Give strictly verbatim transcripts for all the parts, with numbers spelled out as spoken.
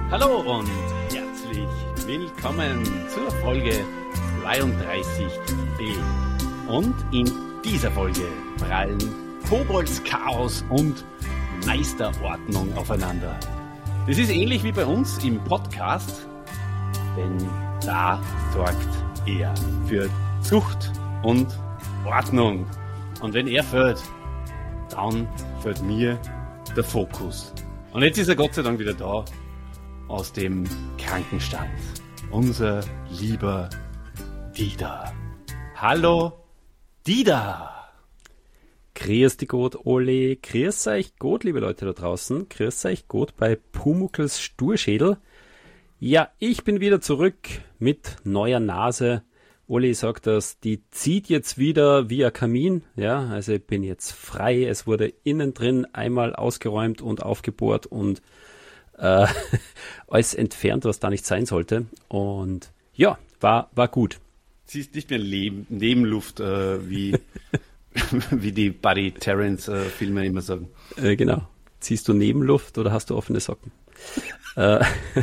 Hallo und herzlich willkommen zur Folge zweiunddreißig b. Und in dieser Folge prallen Koboldschaos und Meisterordnung aufeinander. Das ist ähnlich wie bei uns im Podcast, denn da sorgt er für Zucht und Ordnung. Und wenn er fällt, dann fällt mir der Fokus. Und jetzt ist er Gott sei Dank wieder da, aus dem Krankenstand. Unser lieber Dieter. Hallo, Dieter. Grüß dich gut, Oli. Grüß euch gut, liebe Leute da draußen. Grüß euch gut bei Pumuckls Sturschädel. Ja, ich bin wieder zurück mit neuer Nase. Oli sagt das, die zieht jetzt wieder wie ein Kamin. Ja, also ich bin jetzt frei. Es wurde innen drin einmal ausgeräumt und aufgebohrt und äh, alles entfernt, was da nicht sein sollte. Und ja, war, war gut. Siehst nicht mehr Leben, Nebenluft, äh, wie, wie die Buddy Terrence-Filme äh, immer sagen. Äh, genau. Ziehst du Nebenluft oder hast du offene Socken? äh,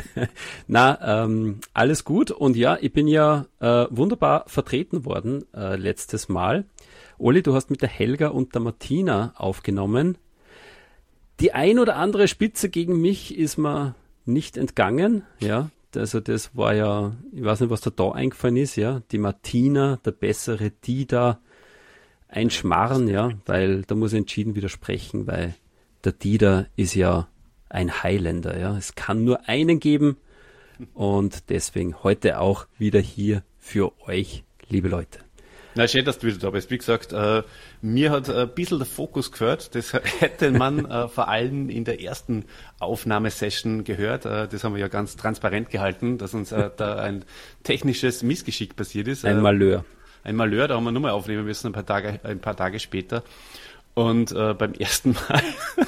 na, ähm, alles gut. Und ja, ich bin ja äh, wunderbar vertreten worden äh, letztes Mal. Oli, du hast mit der Helga und der Martina aufgenommen. Die ein oder andere Spitze gegen mich ist mir nicht entgangen. Ja, also das war ja, ich weiß nicht, was da da eingefallen ist. Ja, die Martina, der bessere Dieter, ein Schmarrn, ja, weil da muss ich entschieden widersprechen, weil der Dieter ist ja ein Highlander, ja. Es kann nur einen geben und deswegen heute auch wieder hier für euch, liebe Leute. Na, schön, dass du wieder da bist. Wie gesagt, äh, mir hat ein bisschen der Fokus gehört. Das hätte man äh, vor allem in der ersten Aufnahmesession gehört. Äh, das haben wir ja ganz transparent gehalten, dass uns äh, da ein technisches Missgeschick passiert ist. Ein Malheur. Ein Malheur, da haben wir nochmal aufnehmen müssen, ein paar Tage, ein paar Tage später. Und äh, beim ersten Mal,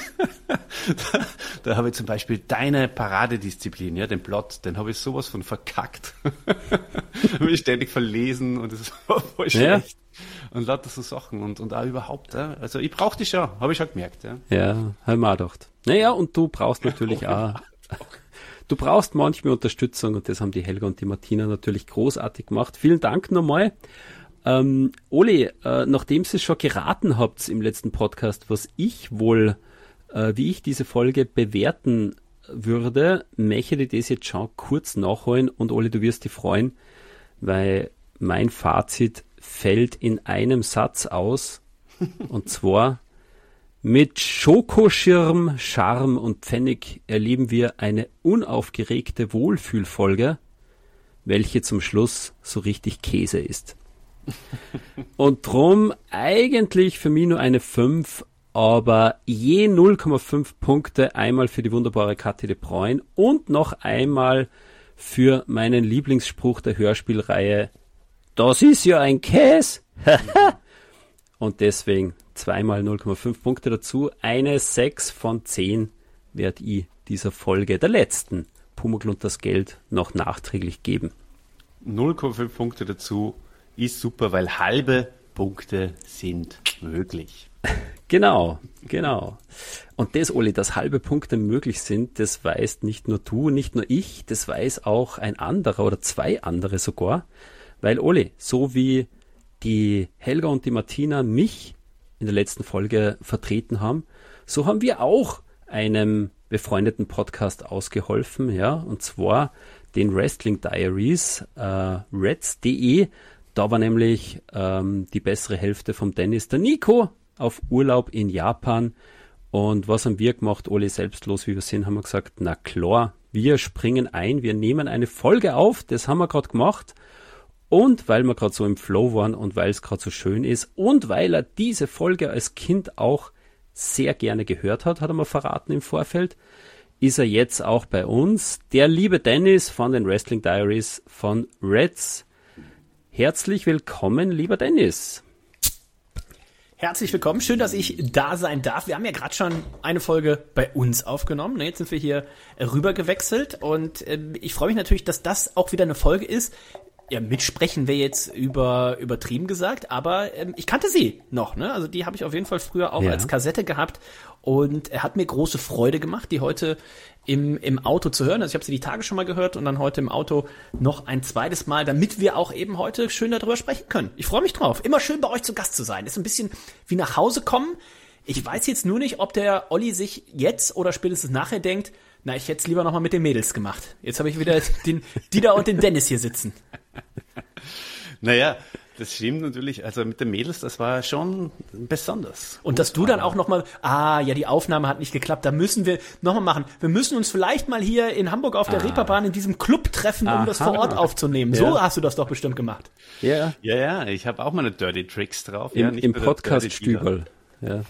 da, da habe ich zum Beispiel deine Paradedisziplin, ja, den Plot, den habe ich sowas von verkackt. Habe ich ständig verlesen und das war voll schlecht. Ja. Und lauter so Sachen und, und auch überhaupt, ja. Also ich brauche dich schon, habe ich schon gemerkt. Ja, ja habe ich mir auch gedacht. Naja, und du brauchst natürlich auch, du brauchst manchmal Unterstützung und das haben die Helga und die Martina natürlich großartig gemacht. Vielen Dank nochmal. Ähm, Oli, äh, nachdem ihr schon geraten habt im letzten Podcast, was ich wohl, äh, wie ich diese Folge bewerten würde, möchte ich das jetzt schon kurz nachholen und Oli, du wirst dich freuen, weil mein Fazit fällt in einem Satz aus und zwar: Mit Schokoschirm, Charme und Pfennig erleben wir eine unaufgeregte Wohlfühlfolge, welche zum Schluss so richtig Käse ist. Und drum eigentlich für mich nur eine fünf, aber je null Komma fünf Punkte einmal für die wunderbare Kathi de Bruyne und noch einmal für meinen Lieblingsspruch der Hörspielreihe: Das ist ja ein Käse! Und deswegen zweimal null Komma fünf Punkte dazu. Eine sechs von zehn werde ich dieser Folge, der letzten Pumuckl und das Geld, noch nachträglich geben. null Komma fünf Punkte dazu. Ist super, weil halbe Punkte sind möglich. Genau, genau. Und das, Oli, dass halbe Punkte möglich sind, das weiß nicht nur du, nicht nur ich, das weiß auch ein anderer oder zwei andere sogar. Weil, Oli, so wie die Helga und die Martina mich in der letzten Folge vertreten haben, so haben wir auch einem befreundeten Podcast ausgeholfen, ja, und zwar den Wrestling Diaries, äh, reds punkt de. Da war nämlich ähm, die bessere Hälfte vom Dennis, der Nico, auf Urlaub in Japan. Und was haben wir gemacht, Oli, selbstlos wie wir sind, haben wir gesagt, na klar, wir springen ein, wir nehmen eine Folge auf, das haben wir gerade gemacht. Und weil wir gerade so im Flow waren und weil es gerade so schön ist und weil er diese Folge als Kind auch sehr gerne gehört hat, hat er mir verraten im Vorfeld, ist er jetzt auch bei uns. Der liebe Dennis von den Wrestling Diaries von Reds. Herzlich willkommen, lieber Dennis. Herzlich willkommen, schön, dass ich da sein darf. Wir haben ja gerade schon eine Folge bei uns aufgenommen. Jetzt sind wir hier rüber gewechselt und äh, ich freue mich natürlich, dass das auch wieder eine Folge ist, ja, mitsprechen wäre jetzt über, übertrieben gesagt, aber ähm, ich kannte sie noch, ne? Also die habe ich auf jeden Fall früher auch ja. als Kassette gehabt und er hat mir große Freude gemacht, die heute im, im Auto zu hören. Also ich habe sie die Tage schon mal gehört und dann heute im Auto noch ein zweites Mal, damit wir auch eben heute schön darüber sprechen können. Ich freue mich drauf. Immer schön bei euch zu Gast zu sein. Ist ein bisschen wie nach Hause kommen. Ich weiß jetzt nur nicht, ob der Olli sich jetzt oder spätestens nachher denkt, na, ich hätte es lieber nochmal mit den Mädels gemacht. Jetzt habe ich wieder den Dieter und den Dennis hier sitzen. Naja, das stimmt natürlich. Also mit den Mädels, das war schon besonders. Und dass du dann auch nochmal, ah, ja, die Aufnahme hat nicht geklappt, da müssen wir nochmal machen. Wir müssen uns vielleicht mal hier in Hamburg auf der ah. Reeperbahn in diesem Club treffen, um Aha. das vor Ort aufzunehmen. Ja. So hast du das doch bestimmt gemacht. Ja, ja, ja. Ich habe auch meine Dirty Tricks drauf. Im, ja, nicht im Podcast-Stüberl. Ja.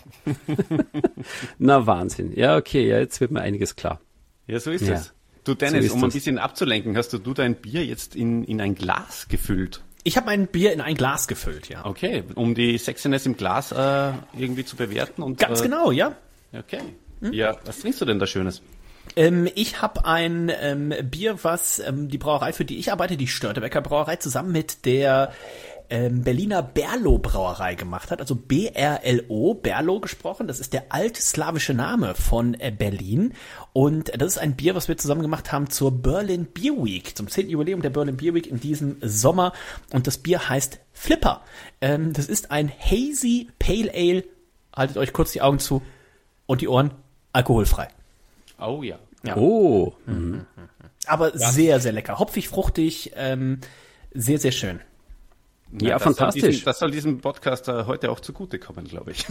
Na, Wahnsinn. Ja, okay, ja, jetzt wird mir einiges klar. Ja, so ist ja. es. Du Dennis, so um ein bisschen abzulenken, hast du, du dein Bier jetzt in, in ein Glas gefüllt? Ich habe mein Bier in ein Glas gefüllt, ja. Okay, um die Sexiness im Glas äh, irgendwie zu bewerten. Und, Ganz äh, genau, ja. Okay. Hm? Ja, was trinkst du denn da Schönes? Ähm, ich habe ein ähm, Bier, was ähm, die Brauerei, für die ich arbeite, die Störtebeker Brauerei, zusammen mit der ähm, Berliner Berlo Brauerei gemacht hat, also B R L O, Berlo gesprochen, das ist der altslawische Name von äh, Berlin und das ist ein Bier, was wir zusammen gemacht haben zur Berlin Beer Week, zum zehnten Jubiläum der Berlin Beer Week in diesem Sommer und das Bier heißt Flipper. Ähm, das ist ein Hazy Pale Ale, haltet euch kurz die Augen zu und die Ohren, alkoholfrei. Oh ja. ja. Oh. Mhm. Aber ja. sehr, sehr lecker, hopfig, fruchtig, ähm, sehr, sehr schön. Ja, ja, fantastisch. Soll diesem, das soll diesem Podcast äh, heute auch zugutekommen, glaube ich.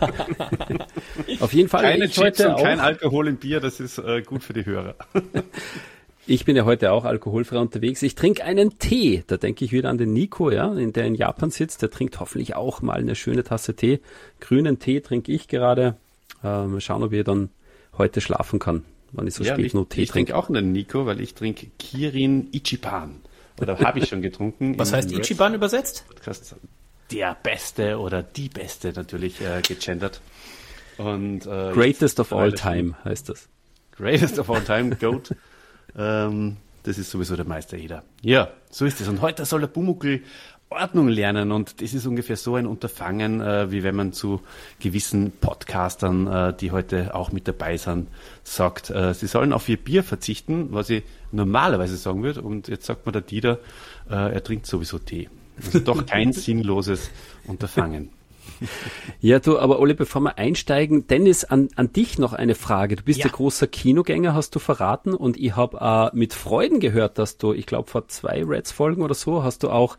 Auf jeden Fall. Keine ich Chips heute und auch, kein Alkohol im Bier, das ist äh, gut für die Hörer. Ich bin ja heute auch alkoholfrei unterwegs. Ich trinke einen Tee. Da denke ich wieder an den Nico, ja, in der in Japan sitzt. Der trinkt hoffentlich auch mal eine schöne Tasse Tee. Grünen Tee trinke ich gerade. Äh, mal schauen, ob ich dann heute schlafen kann, wann ich so ja, spät ich, noch Tee ich trinke. Ich trinke auch einen Nico, weil ich trinke Kirin Ichiban. Oder habe ich schon getrunken. Was heißt Ichiban übersetzt? Podcast. Der Beste oder die Beste natürlich äh, gegendert. Und, äh, Greatest of all time heißt das. Greatest of all time, Goat. ähm, das ist sowieso der Meister jeder. Ja, so ist es. Und heute soll der Pumuckl Ordnung lernen und das ist ungefähr so ein Unterfangen, äh, wie wenn man zu gewissen Podcastern, äh, die heute auch mit dabei sind, sagt, äh, sie sollen auf ihr Bier verzichten, was ich normalerweise sagen würde. Und jetzt sagt mir der Dieter, äh, er trinkt sowieso Tee. Also doch kein sinnloses Unterfangen. Ja, du, aber Olli, bevor wir einsteigen, Dennis, an, an dich noch eine Frage. Du bist ja, ja großer Kinogänger, hast du verraten, und ich habe äh, mit Freuden gehört, dass du, ich glaube vor zwei Reds-Folgen oder so, hast du auch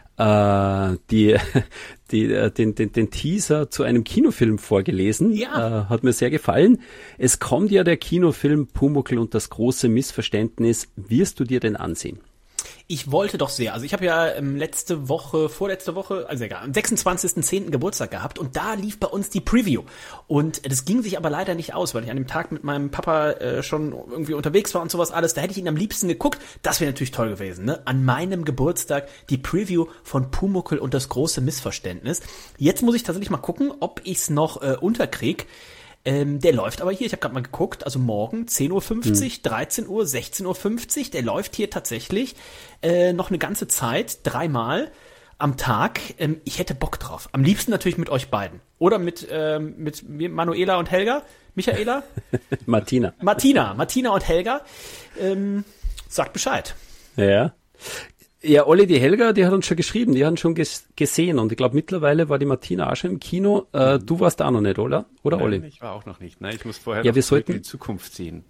äh, die, die, äh, den, den, den Teaser zu einem Kinofilm vorgelesen. Ja. Äh, hat mir sehr gefallen. Es kommt ja der Kinofilm Pumuckl und das große Missverständnis. Wirst du dir denn ansehen? Ich wollte doch sehr. Also ich habe ja ähm, letzte Woche, vorletzte Woche, also egal, am sechsundzwanzigsten zehnten Geburtstag gehabt und da lief bei uns die Preview. Und das ging sich aber leider nicht aus, weil ich an dem Tag mit meinem Papa äh, schon irgendwie unterwegs war und sowas alles. Da hätte ich ihn am liebsten geguckt. Das wäre natürlich toll gewesen, ne? An meinem Geburtstag die Preview von Pumuckl und das große Missverständnis. Jetzt muss ich tatsächlich mal gucken, ob ich es noch äh, unterkrieg. Ähm, der läuft aber hier, ich habe gerade mal geguckt, also morgen zehn Uhr fünfzig, hm. dreizehn Uhr, sechzehn Uhr fünfzig, der läuft hier tatsächlich äh, noch eine ganze Zeit, dreimal am Tag. Ähm, ich hätte Bock drauf. Am liebsten natürlich mit euch beiden. Oder mit, ähm, mit Manuela und Helga. Michaela? Martina. Martina. Martina und Helga. Ähm, sagt Bescheid. Ja. Ja, Olli, die Helga, die hat uns schon geschrieben, die haben schon ges- gesehen und ich glaube mittlerweile war die Martina auch schon im Kino. Äh, du warst da noch nicht, oder? Oder Nein, Olli? Ich war auch noch nicht. Nein, ich muss vorher ja, noch wir sollten, in die Zukunft ziehen.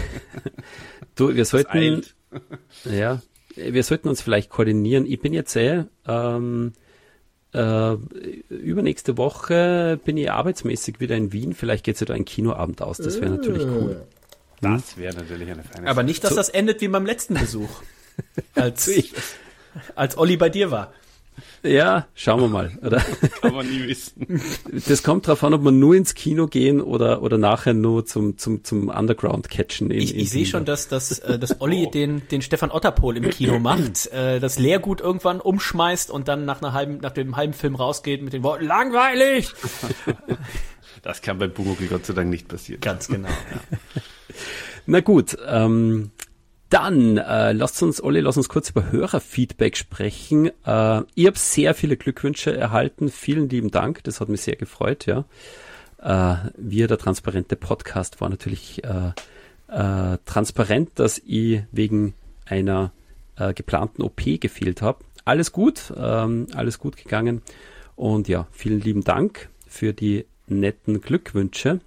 du, wir sollten, ja, wir sollten uns vielleicht koordinieren. Ich bin jetzt eh, ähm, äh, übernächste Woche bin ich arbeitsmäßig wieder in Wien. Vielleicht geht es ja da ein Kinoabend aus. Das wäre natürlich cool. Das wäre natürlich eine feine Aber nicht, dass das endet wie beim letzten Besuch. Als, als Olli bei dir war. Ja, schauen wir mal. Oder? Kann man nie wissen. Das kommt drauf an, ob wir nur ins Kino gehen oder oder nachher nur zum zum zum Underground catchen. In, ich in ich sehe schon, dass dass äh, dass Olli oh. den den Stefan Otterpohl im Kino macht, äh, das Leergut irgendwann umschmeißt und dann nach einer halben nach dem halben Film rausgeht mit den Worten langweilig. Das kann bei Pumuckl Gott sei Dank nicht passieren. Ganz genau. Ja. Na gut. Ähm, Dann äh, lasst uns, Olli, lass uns kurz über Hörerfeedback sprechen. Äh, ich habe sehr viele Glückwünsche erhalten. Vielen lieben Dank, das hat mich sehr gefreut. Ja, äh, wir, der transparente Podcast, war natürlich äh, äh, transparent, dass ich wegen einer äh, geplanten O P gefehlt habe. Alles gut, ähm, alles gut gegangen. Und ja, vielen lieben Dank für die netten Glückwünsche.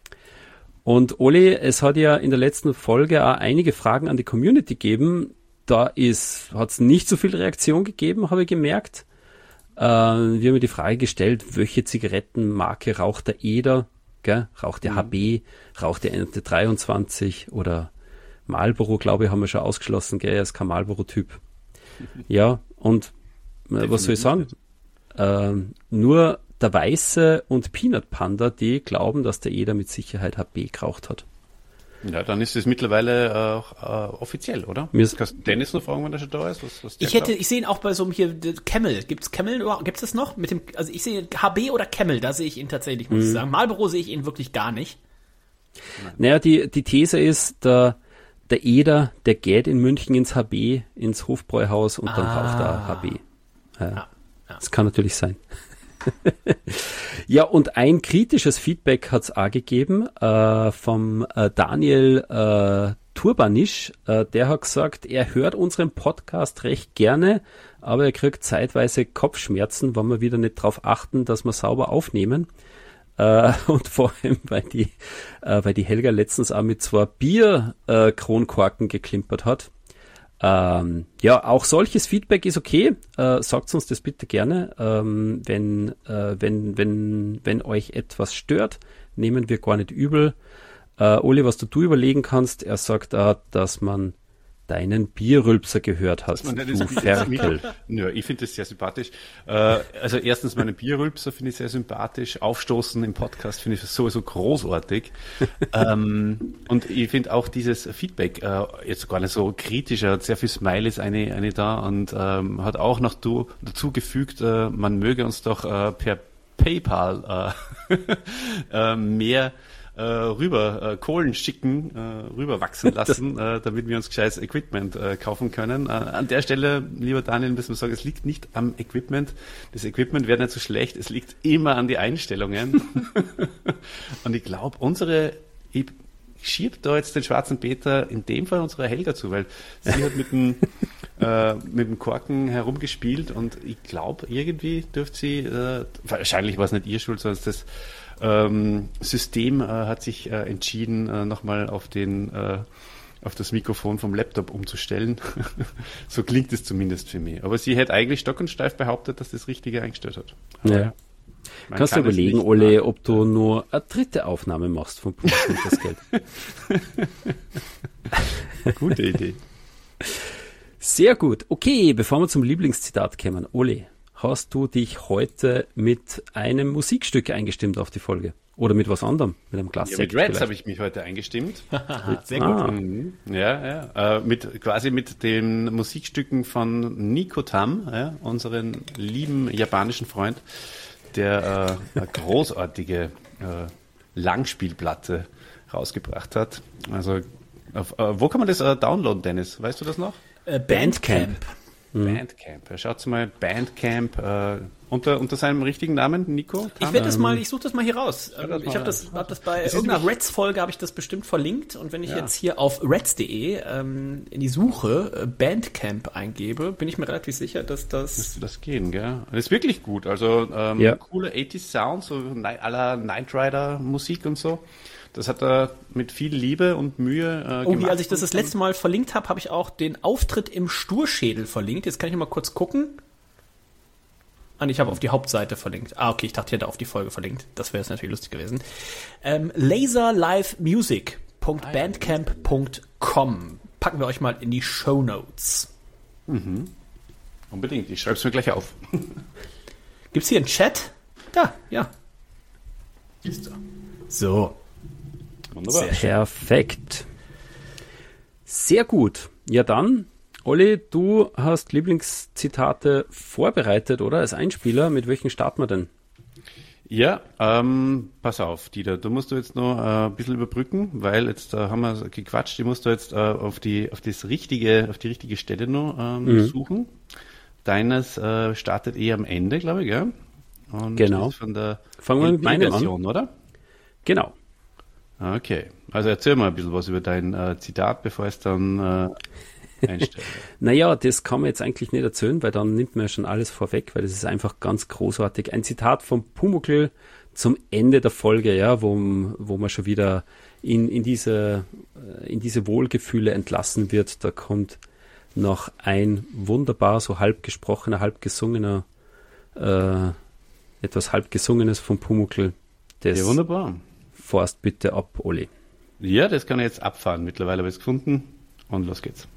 Und Oli, es hat ja in der letzten Folge auch einige Fragen an die Community gegeben. Da ist, hat es nicht so viel Reaktion gegeben, habe ich gemerkt. Äh, wir haben mir die Frage gestellt, welche Zigarettenmarke raucht der Eder? Gell? Raucht der mhm. H B? Raucht der N T dreiundzwanzig? Oder Marlboro, glaube ich, haben wir schon ausgeschlossen. Gell? Er ist kein Marlboro-Typ. Ja, und äh, was soll ich sagen? Äh, nur der Weiße und Peanut Panda, die glauben, dass der Eder mit Sicherheit H B geraucht hat. Ja, dann ist es mittlerweile auch äh, offiziell, oder? Mir ist, Kannst du Dennis noch fragen, wenn er schon da ist? Was, was ich hätte, glaubt? Ich sehe ihn auch bei so einem hier Camel. Gibt's Camel? Gibt's das noch? Mit dem, also ich sehe H B oder Camel, da sehe ich ihn tatsächlich, muss mhm. ich sagen. Marlboro sehe ich ihn wirklich gar nicht. Naja, die, die These ist, der, der Eder, der geht in München ins H B, ins Hofbräuhaus und ah. dann raucht er H B. Ja, ja. Das kann natürlich sein. Ja, und ein kritisches Feedback hat es auch gegeben äh, vom äh, Daniel äh, Turbanisch. Äh, der hat gesagt, er hört unseren Podcast recht gerne, aber er kriegt zeitweise Kopfschmerzen, wenn wir wieder nicht darauf achten, dass wir sauber aufnehmen. Äh, und vor allem, weil die, äh, weil die Helga letztens auch mit zwei Bier-Kronkorken äh, geklimpert hat. Ähm, ja, auch solches Feedback ist okay. Äh, sagt uns das bitte gerne. Ähm, wenn, äh, wenn, wenn, wenn euch etwas stört, nehmen wir gar nicht übel. Äh, Oli, was du, du überlegen kannst, er sagt auch, dass man deinen Bierrülpser gehört hast, du Ferkel. Ja, ich finde das sehr sympathisch. Äh, also erstens, meinen Bierrülpser finde ich sehr sympathisch. Aufstoßen im Podcast finde ich sowieso großartig. ähm, und ich finde auch dieses Feedback äh, jetzt gar nicht so kritisch. Er hat sehr viel Smileys eine, eine da und ähm, hat auch noch du, dazu gefügt, äh, man möge uns doch äh, per PayPal äh, äh, mehr Äh, rüber äh, Kohlen schicken, äh, rüber wachsen lassen, äh, damit wir uns gescheites Equipment äh, kaufen können. Äh, an der Stelle, lieber Daniel, müssen wir sagen, es liegt nicht am Equipment. Das Equipment wäre nicht so schlecht, es liegt immer an die Einstellungen. Und ich glaube, unsere, ich schiebe da jetzt den schwarzen Peter in dem Fall unserer Helga zu, weil sie hat mit dem äh, mit dem Korken herumgespielt und ich glaube, irgendwie dürfte sie, äh, wahrscheinlich war es nicht ihr Schuld, sondern das Ähm, System äh, hat sich äh, entschieden, äh, nochmal auf den äh, auf das Mikrofon vom Laptop umzustellen. So klingt es zumindest für mich. Aber sie hätte eigentlich stock und steif behauptet, dass das Richtige eingestellt hat. Aber ja. Kannst kann du überlegen, Ole, ob du nur eine dritte Aufnahme machst vom Punkt mit das Geld. Gute Idee. Sehr gut. Okay, bevor wir zum Lieblingszitat kommen, Ole, hast du dich heute mit einem Musikstück eingestimmt auf die Folge? Oder mit was anderem? Mit einem Glas ja, Sekt mit Reds habe ich mich heute eingestimmt. Sehr gut. Ah. Mhm. Ja, ja. Äh, mit, quasi mit den Musikstücken von Nico Tam, ja, unseren lieben japanischen Freund, der äh, eine großartige äh, Langspielplatte rausgebracht hat. Also, auf, äh, wo kann man das äh, downloaden, Dennis? Weißt du das noch? Äh, Bandcamp. Bandcamp. Ja, schaut mal, Bandcamp äh, unter, unter seinem richtigen Namen, Nico? Ich werde das mal, ich suche das mal hier raus. Ähm, ich habe das, hab das bei irgendeiner Reds-Folge habe ich das bestimmt verlinkt und wenn ich ja. jetzt hier auf reds punkt de ähm, in die Suche äh, Bandcamp eingebe, bin ich mir relativ sicher, dass das... Müsste das gehen, gell? Das ist wirklich gut. Also ähm, ja. coole achtziger Sound, so à la Knight Rider Musik und so. Das hat er mit viel Liebe und Mühe äh, oh, gemacht. Wie, als ich das das letzte Mal verlinkt habe, habe ich auch den Auftritt im Sturschädel verlinkt. Jetzt kann ich mal kurz gucken. Ah, ich habe auf die Hauptseite verlinkt. Ah, okay, ich dachte, ich hätte auf die Folge verlinkt. Das wäre jetzt natürlich lustig gewesen. Ähm, laser live music punkt bandcamp punkt com packen wir euch mal in die Shownotes. Mhm. Unbedingt, ich schreibe es mir gleich auf. Gibt's hier einen Chat? Da, ja. Ist da. So. Wunderbar. Perfekt. Sehr gut. Ja dann, Olli, du hast Lieblingszitate vorbereitet, oder? Als Einspieler. Mit welchen starten wir denn? Ja, ähm, pass auf, Dieter, du musst du jetzt noch äh, ein bisschen überbrücken, weil jetzt äh, haben wir gequatscht, die musst du jetzt äh, auf die auf das richtige, auf die richtige Stelle noch ähm, mhm. suchen. Deines äh, startet eh am Ende, glaube ich, gell? Und genau. Ist von der Fangen wir mit meiner Version, oder? Genau. Okay, also erzähl mal ein bisschen was über dein äh, Zitat, bevor es dann äh, einstellt. Naja, das kann man jetzt eigentlich nicht erzählen, weil dann nimmt man ja schon alles vorweg, weil das ist einfach ganz großartig. Ein Zitat vom Pumuckl zum Ende der Folge, ja, wo, wo man schon wieder in, in, diese, in diese Wohlgefühle entlassen wird. Da kommt noch ein wunderbar, so halb gesprochener, halb gesungener, äh, etwas halb gesungenes vom Pumuckl. Das ja, wunderbar. Forst bitte ab, Oli. Ja, das kann ich jetzt abfahren. Mittlerweile habe ich es gefunden und los geht's.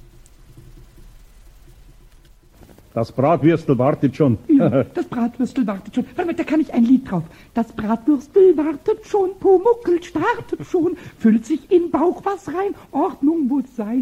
Das Bratwürstel wartet schon. Ja, das Bratwürstel wartet schon. Warte mal, da kann ich ein Lied drauf. Das Bratwürstel wartet schon, Pumuckl startet schon, füllt sich in Bauch was rein, Ordnung muss sein.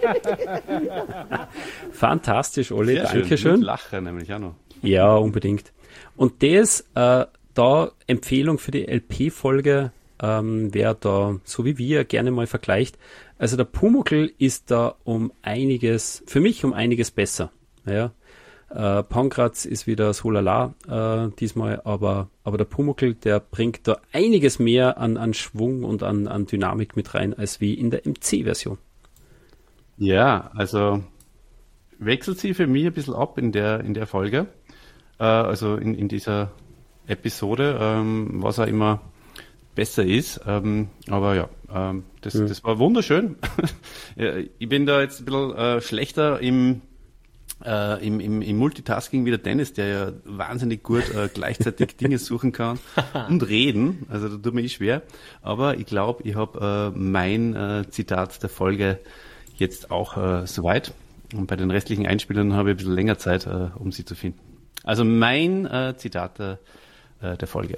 Fantastisch, Oli, Sehr danke schön. schön. Mit Lacher nämlich auch noch. Ja, unbedingt. Und das, äh, da Empfehlung für die L P-Folge, ähm, wer da, so wie wir, gerne mal vergleicht. Also der Pumuckl ist da um einiges, für mich um einiges besser. Ja. Äh, Pankratz ist wieder so lala äh, diesmal, aber, aber der Pumuckl, der bringt da einiges mehr an, an Schwung und an, an Dynamik mit rein, als wie in der M C-Version. Ja, also wechselt sie für mich ein bisschen ab in der, in der Folge, äh, also in, in dieser Episode, ähm, was auch immer besser ist, ähm, aber ja, ähm, das, ja. das war wunderschön. Ich bin da jetzt ein bisschen äh, schlechter im Äh, im, im, im Multitasking wie der Dennis, der ja wahnsinnig gut äh, gleichzeitig Dinge suchen kann und reden. Also da tut mir eh schwer. Aber ich glaube, ich habe äh, mein äh, Zitat der Folge jetzt auch äh, soweit. Und bei den restlichen Einspielern habe ich ein bisschen länger Zeit, äh, um sie zu finden. Also mein äh, Zitat der, äh, der Folge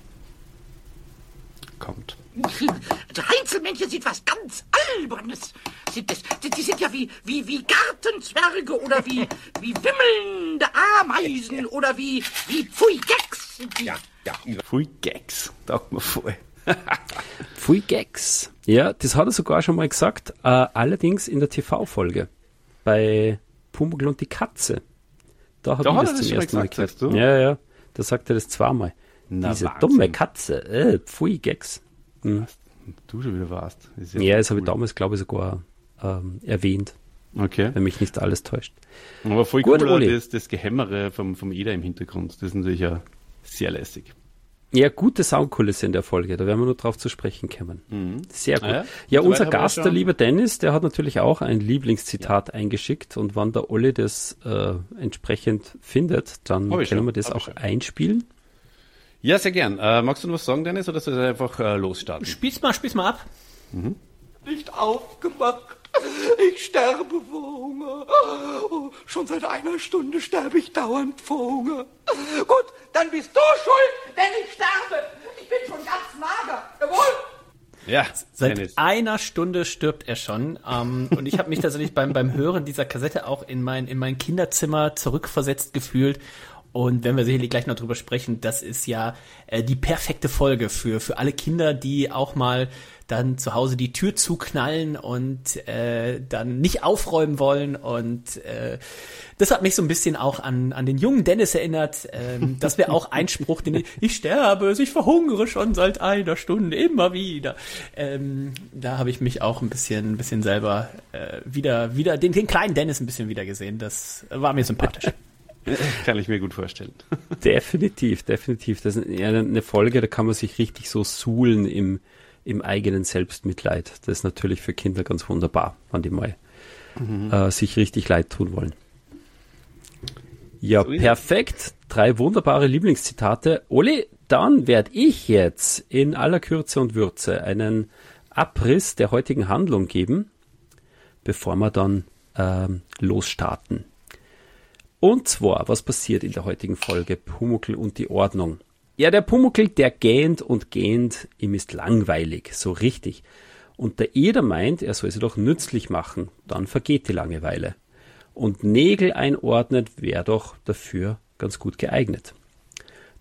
kommt. Das Heinzelmännchen sieht was ganz Albernes. Sind das, die sind ja wie, wie, wie Gartenzwerge oder wie, wie wimmelnde Ameisen oder wie, wie Pfui-Gecks sind die. Ja, ja. Pfui-Gecks, taugt mir voll. Pfui-Gecks. Ja, das hat er sogar schon mal gesagt, äh, allerdings in der T V-Folge bei Pumuckl und die Katze. Da habe ich das, das zum ersten Mal gesagt. Du? Ja, ja, da sagt er das zweimal. Na, Diese Wahnsinn. Dumme Katze, äh, Pfui-Gecks. Hm. Du schon wieder warst. Ja, ja, das cool. habe ich damals, glaube ich, sogar ähm, erwähnt. Okay. Wenn mich nicht alles täuscht. Aber voll Gut, cool, das, das Gehämmere vom, vom Eder im Hintergrund. Das ist natürlich ja sehr lässig. Ja, gute Soundkulisse in der Folge. Da werden wir nur drauf zu sprechen kommen. Mhm. Sehr gut. Ah, ja, ja unser Gast, der liebe Dennis, der hat natürlich auch ein Lieblingszitat ja. eingeschickt. Und wann der Olli das äh, entsprechend findet, dann können schon. wir das Hab auch einspielen. Ja, sehr gern. Äh, magst du noch was sagen, Dennis, oder soll ich einfach äh, losstarten? Spiel's mal, spiel's mal ab. Mhm. Nicht aufgemacht. Ich sterbe vor Hunger. Oh, schon seit einer Stunde sterbe ich dauernd vor Hunger. Gut, dann bist du schuld, denn ich sterbe. Ich bin schon ganz mager. Jawohl. Ja, seit Dennis. einer Stunde stirbt er schon. Ähm, und ich habe mich tatsächlich beim, beim Hören dieser Kassette auch in mein, in mein Kinderzimmer zurückversetzt gefühlt. Und wenn wir sicherlich gleich noch drüber sprechen, das ist ja äh, die perfekte Folge für für alle Kinder, die auch mal dann zu Hause die Tür zuknallen und äh, dann nicht aufräumen wollen. Und äh, das hat mich so ein bisschen auch an an den jungen Dennis erinnert. Ähm, das wäre auch ein Spruch, den ich, ich sterbe, ich verhungere schon seit einer Stunde, immer wieder. Ähm, da habe ich mich auch ein bisschen ein bisschen selber äh, wieder, wieder den, den kleinen Dennis ein bisschen wieder gesehen. Das war mir sympathisch. Kann ich mir gut vorstellen. Definitiv, definitiv. Das ist eine Folge, da kann man sich richtig so suhlen im, im eigenen Selbstmitleid. Das ist natürlich für Kinder ganz wunderbar, wenn die mal mhm. äh, sich richtig leid tun wollen. Ja, so perfekt. Drei wunderbare Lieblingszitate. Oli, dann werde ich jetzt in aller Kürze und Würze einen Abriss der heutigen Handlung geben, bevor wir dann ähm, losstarten. Und zwar, was passiert in der heutigen Folge? Pumuckl und die Ordnung. Ja, der Pumuckl, der gähnt und gähnt, ihm ist langweilig, so richtig. Und der Eder meint, er soll sie doch nützlich machen, dann vergeht die Langeweile. Und Nägel einordnet wäre doch dafür ganz gut geeignet.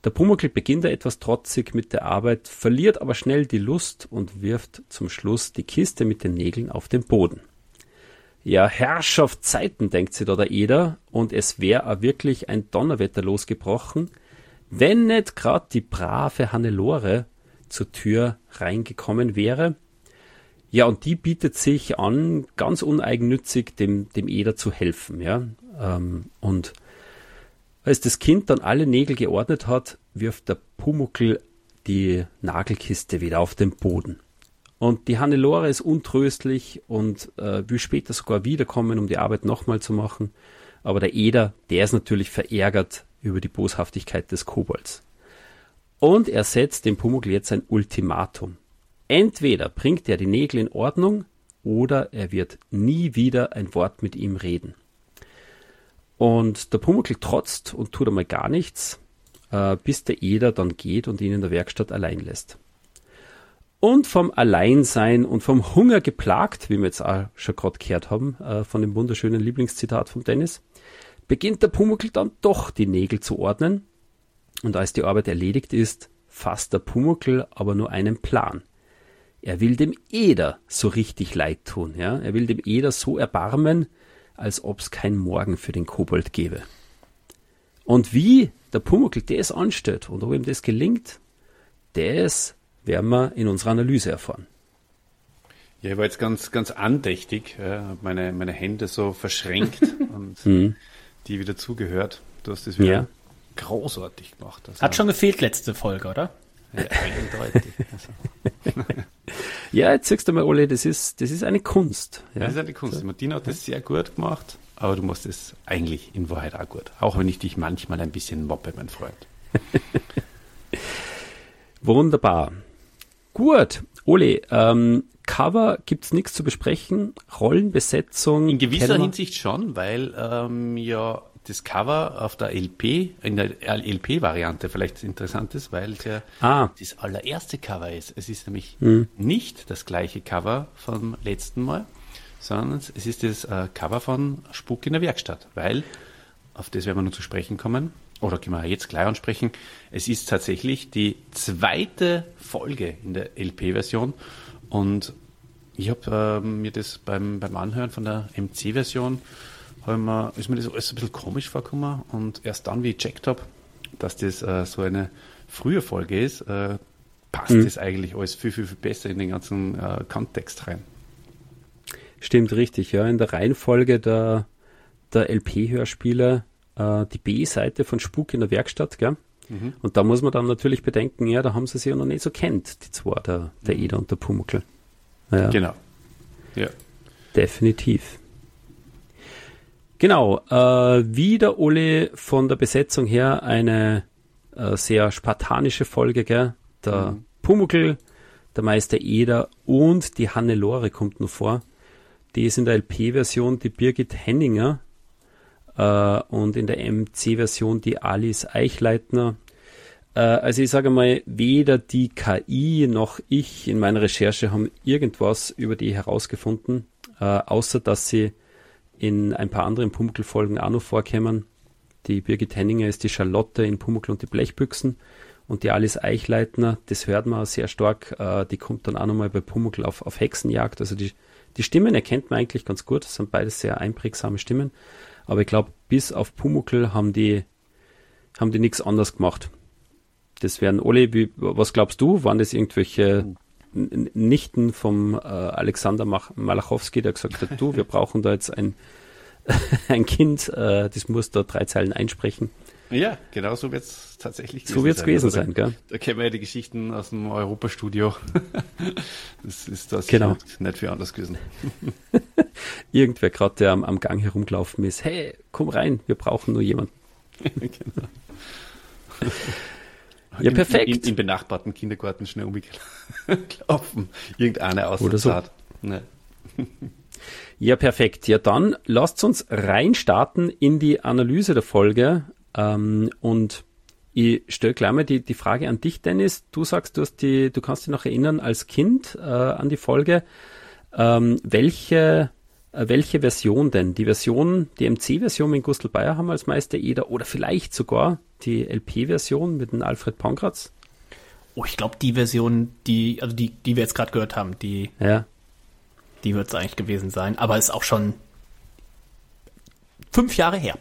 Der Pumuckl beginnt da etwas trotzig mit der Arbeit, verliert aber schnell die Lust und wirft zum Schluss die Kiste mit den Nägeln auf den Boden. Ja, Herrschaftszeiten, denkt sich da der Eder, und es wäre auch wirklich ein Donnerwetter losgebrochen, wenn nicht gerade die brave Hannelore zur Tür reingekommen wäre. Ja, und die bietet sich an, ganz uneigennützig dem, dem Eder zu helfen. Ja, ähm, und als das Kind dann alle Nägel geordnet hat, wirft der Pumuckl die Nagelkiste wieder auf den Boden. Und die Hannelore ist untröstlich und äh, will später sogar wiederkommen, um die Arbeit nochmal zu machen. Aber der Eder, der ist natürlich verärgert über die Boshaftigkeit des Kobolds. Und er setzt dem Pumuckl jetzt ein Ultimatum. Entweder bringt er die Nägel in Ordnung oder er wird nie wieder ein Wort mit ihm reden. Und der Pumuckl trotzt und tut einmal gar nichts, äh, bis der Eder dann geht und ihn in der Werkstatt allein lässt. Und vom Alleinsein und vom Hunger geplagt, wie wir jetzt auch schon gerade gehört haben, äh, von dem wunderschönen Lieblingszitat von Dennis, beginnt der Pumuckl dann doch die Nägel zu ordnen. Und als die Arbeit erledigt ist, fasst der Pumuckl aber nur einen Plan. Er will dem Eder so richtig leid tun. Ja? Er will dem Eder so erbarmen, als ob es kein Morgen für den Kobold gäbe. Und wie der Pumuckl das anstellt und ob ihm das gelingt, das werden wir in unserer Analyse erfahren. Ja, ich war jetzt ganz, ganz andächtig, ja, meine, meine Hände so verschränkt und Mhm. die wieder zugehört. Du hast das wieder Ja. großartig gemacht. Also, Hat schon gefehlt letzte Folge, oder? ja, eindeutig. Also, Ja, jetzt sagst du mal, Ole, das ist, das ist eine Kunst. Ja? das ist eine Kunst. Martina hat das sehr gut gemacht, aber du machst es eigentlich in Wahrheit auch gut. Auch wenn ich dich manchmal ein bisschen mobbe, mein Freund. Wunderbar. Gut, Ole, ähm, Cover gibt's nichts zu besprechen. Rollenbesetzung. In gewisser kennen wir. Hinsicht schon, weil ähm, ja das Cover auf der L P, in der L P-Variante vielleicht interessant ist, weil es ja Ah. das allererste Cover ist. Es ist nämlich Mhm. nicht das gleiche Cover vom letzten Mal, sondern es ist das äh, Cover von Spuk in der Werkstatt, weil, auf das werden wir noch zu sprechen kommen, oder können wir jetzt gleich ansprechen, es ist tatsächlich die zweite Folge in der L P-Version und ich habe äh, mir das beim, beim Anhören von der M C-Version mir, ist mir das alles ein bisschen komisch vorgekommen und erst dann, wie ich gecheckt habe, dass das äh, so eine frühe Folge ist, äh, passt Mhm. das eigentlich alles viel, viel, viel besser in den ganzen äh, Kontext rein. Stimmt, richtig, ja. In der Reihenfolge der, der L P-Hörspiele äh, die B-Seite von Spuk in der Werkstatt, gell? Mhm. Und da muss man dann natürlich bedenken, ja, da haben sie sich ja noch nicht so kennt, die zwei, der, der Eder und der Pumuckl. Ja, Genau. Ja. definitiv. Genau, äh, wie der Ole von der Besetzung her eine äh, sehr spartanische Folge, gell? Der Mhm. Pumuckl, der Meister Eder und die Hannelore kommt noch vor. Die ist in der L P-Version die Birgit Henninger äh, und in der M C-Version die Alice Eichleitner. Äh, also ich sage mal, weder die K I noch ich in meiner Recherche haben irgendwas über die herausgefunden, äh, außer dass sie in ein paar anderen Pumuckl-Folgen auch noch vorkämen. Die Birgit Henninger ist die Charlotte in Pumuckl und die Blechbüchsen und die Alice Eichleitner, das hört man auch sehr stark, äh, die kommt dann auch nochmal bei Pumuckl auf, auf Hexenjagd. Also die, die Stimmen erkennt man eigentlich ganz gut, das sind beides sehr einprägsame Stimmen, aber ich glaube, bis auf Pumuckl haben die, haben die nichts anderes gemacht. Das wären, Ole, wie, was glaubst du, waren das irgendwelche N- Nichten vom äh, Alexander Mach- Malachowski, der gesagt hat, du, wir brauchen da jetzt ein, ein Kind, äh, das muss da drei Zeilen einsprechen. Ja, genau so wird es tatsächlich So wird es gewesen Also, sein, gell? Da kennen wir ja die Geschichten aus dem Europastudio. Das ist das Genau. nicht viel anders gewesen. Irgendwer gerade, der am, am Gang herumgelaufen ist, hey, komm rein, wir brauchen nur jemanden. Genau. Ja, In- perfekt. In, in, in benachbarten Kindergarten schnell umgelaufen. Irgendeine Oder so. Außentat. Ne. Ja, perfekt. Ja, dann lasst uns reinstarten in die Analyse der Folge. Ähm, und ich stelle gleich mal die, die Frage an dich, Dennis. Du sagst, du hast die, du kannst dich noch erinnern als Kind äh, an die Folge. Ähm, welche Äh, welche Version denn? Die Version, die M C-Version mit Gustl Bayerhammer als Meister Eder oder vielleicht sogar die L P-Version mit dem Alfred Pankratz? Oh, ich glaube, die Version, die, also die, die wir jetzt gerade gehört haben, die, ja. die wird es eigentlich gewesen sein. Aber ist auch schon fünf Jahre her.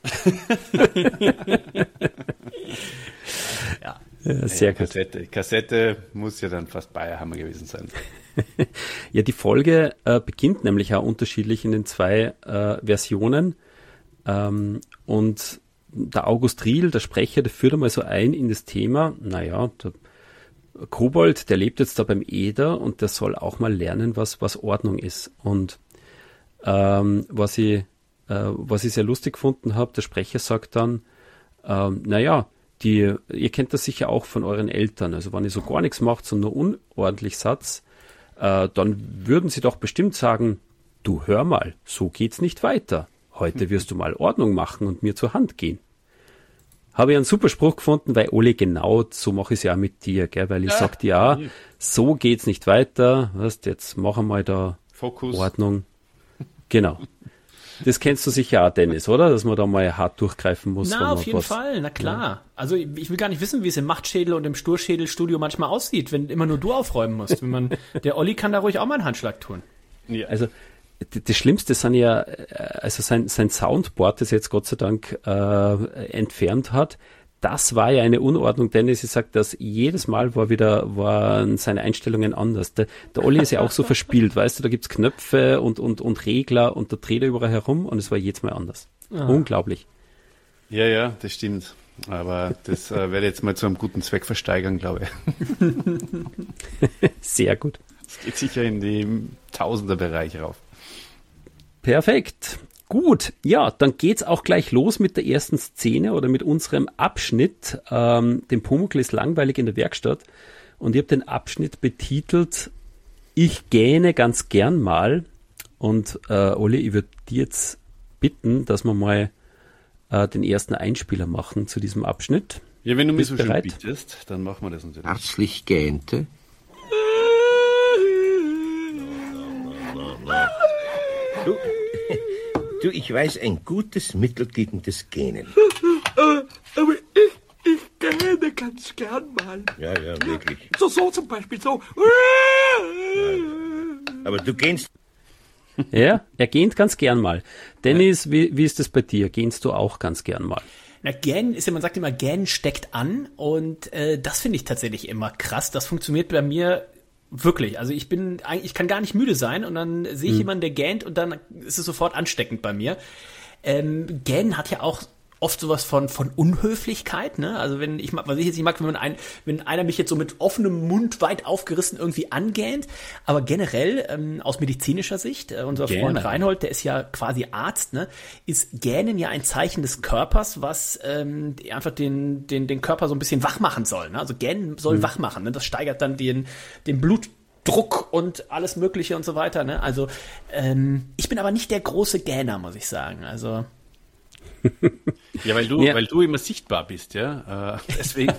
ja. ja, sehr ja, gut. Kassette. Kassette muss ja dann fast Bayerhammer gewesen sein. Ja, die Folge äh, beginnt nämlich auch unterschiedlich in den zwei äh, Versionen. Ähm, und der August Riel, der Sprecher, der führt einmal so ein in das Thema, naja, der Kobold, der lebt jetzt da beim Eder und der soll auch mal lernen, was, was Ordnung ist. Und ähm, was ich äh, was ich sehr lustig gefunden habe, der Sprecher sagt dann, ähm, naja, die, ihr kennt das sicher auch von euren Eltern, also wenn ihr so gar nichts macht, sondern nur unordentlich Satz, äh, dann würden sie doch bestimmt sagen, du hör mal, so geht's nicht weiter. Heute wirst du mal Ordnung machen und mir zur Hand gehen. Habe ich einen super Spruch gefunden, weil Ole, genau so mache ich es ja auch mit dir, gell? Weil ich ja. sag dir, ja, so geht's nicht weiter, weißt, jetzt machen wir da Fokus. Ordnung. Genau. Das kennst du sicher auch, Dennis, oder? Dass man da mal hart durchgreifen muss. Na, auf jeden was, Fall, na klar. Ja. Also ich will gar nicht wissen, wie es im Machtschädel und im Sturschädelstudio manchmal aussieht, wenn immer nur du aufräumen musst. Wenn man, der Olli kann da ruhig auch mal einen Handschlag tun. Ja. Also das Schlimmste sind ja, also sein, sein Soundboard, das jetzt Gott sei Dank äh, entfernt hat, das war ja eine Unordnung, Dennis, ich sag das, jedes Mal war wieder, waren seine Einstellungen anders. Der, der Olli ist ja auch so verspielt, weißt du, da gibt's Knöpfe und, und, und Regler und da dreht er überall herum und es war jedes Mal anders. Ah. Unglaublich. Ja, ja, das stimmt. Aber das äh, werde ich jetzt mal zu einem guten Zweck versteigern, glaube ich. Sehr gut. Das geht sicher in den Tausenderbereich rauf. Perfekt. Gut, ja, dann geht's auch gleich los mit der ersten Szene oder mit unserem Abschnitt. Ähm, dem Pumuckl ist langweilig in der Werkstatt und ich habe den Abschnitt betitelt Ich gähne ganz gern mal. Und äh, Olli, ich würde dir jetzt bitten, dass wir mal äh, den ersten Einspieler machen zu diesem Abschnitt. Ja, wenn du mich so schön bittest, dann machen wir das natürlich. Herzlich gähnte. Du, du, ich weiß ein gutes Mittel gegen das Gähnen. Aber ich, ich gähne ganz gern mal. Ja, ja, wirklich. So, so zum Beispiel, so. Ja. Aber du gähnst. Ja, er gähnt ganz gern mal. Dennis, wie, wie ist das bei dir? Gähnst du auch ganz gern mal? Na, gähnen ist ja, man sagt immer, gähnen steckt an und äh, das finde ich tatsächlich immer krass. Das funktioniert bei mir wirklich. Also ich bin, ich kann gar nicht müde sein und dann sehe ich hm. jemanden, der gähnt und dann ist es sofort ansteckend bei mir. Ähm, Gähnen hat ja auch oft sowas von von Unhöflichkeit, ne? Also wenn ich mag, was ich jetzt nicht mag, wenn man ein, wenn einer mich jetzt so mit offenem Mund weit aufgerissen irgendwie angähnt, aber generell ähm, aus medizinischer Sicht, äh, unser Gähnen. Freund Reinhold, der ist ja quasi Arzt, ne? Ist Gähnen ja ein Zeichen des Körpers, was ähm, einfach den den den Körper so ein bisschen wach machen soll, ne? Also Gähnen soll mhm. wach machen, ne? Das steigert dann den den Blutdruck und alles Mögliche und so weiter, ne? Also ähm, ich bin aber nicht der große Gähner, muss ich sagen. Also ja, weil du, ja. weil du immer sichtbar bist, ja. Äh, deswegen.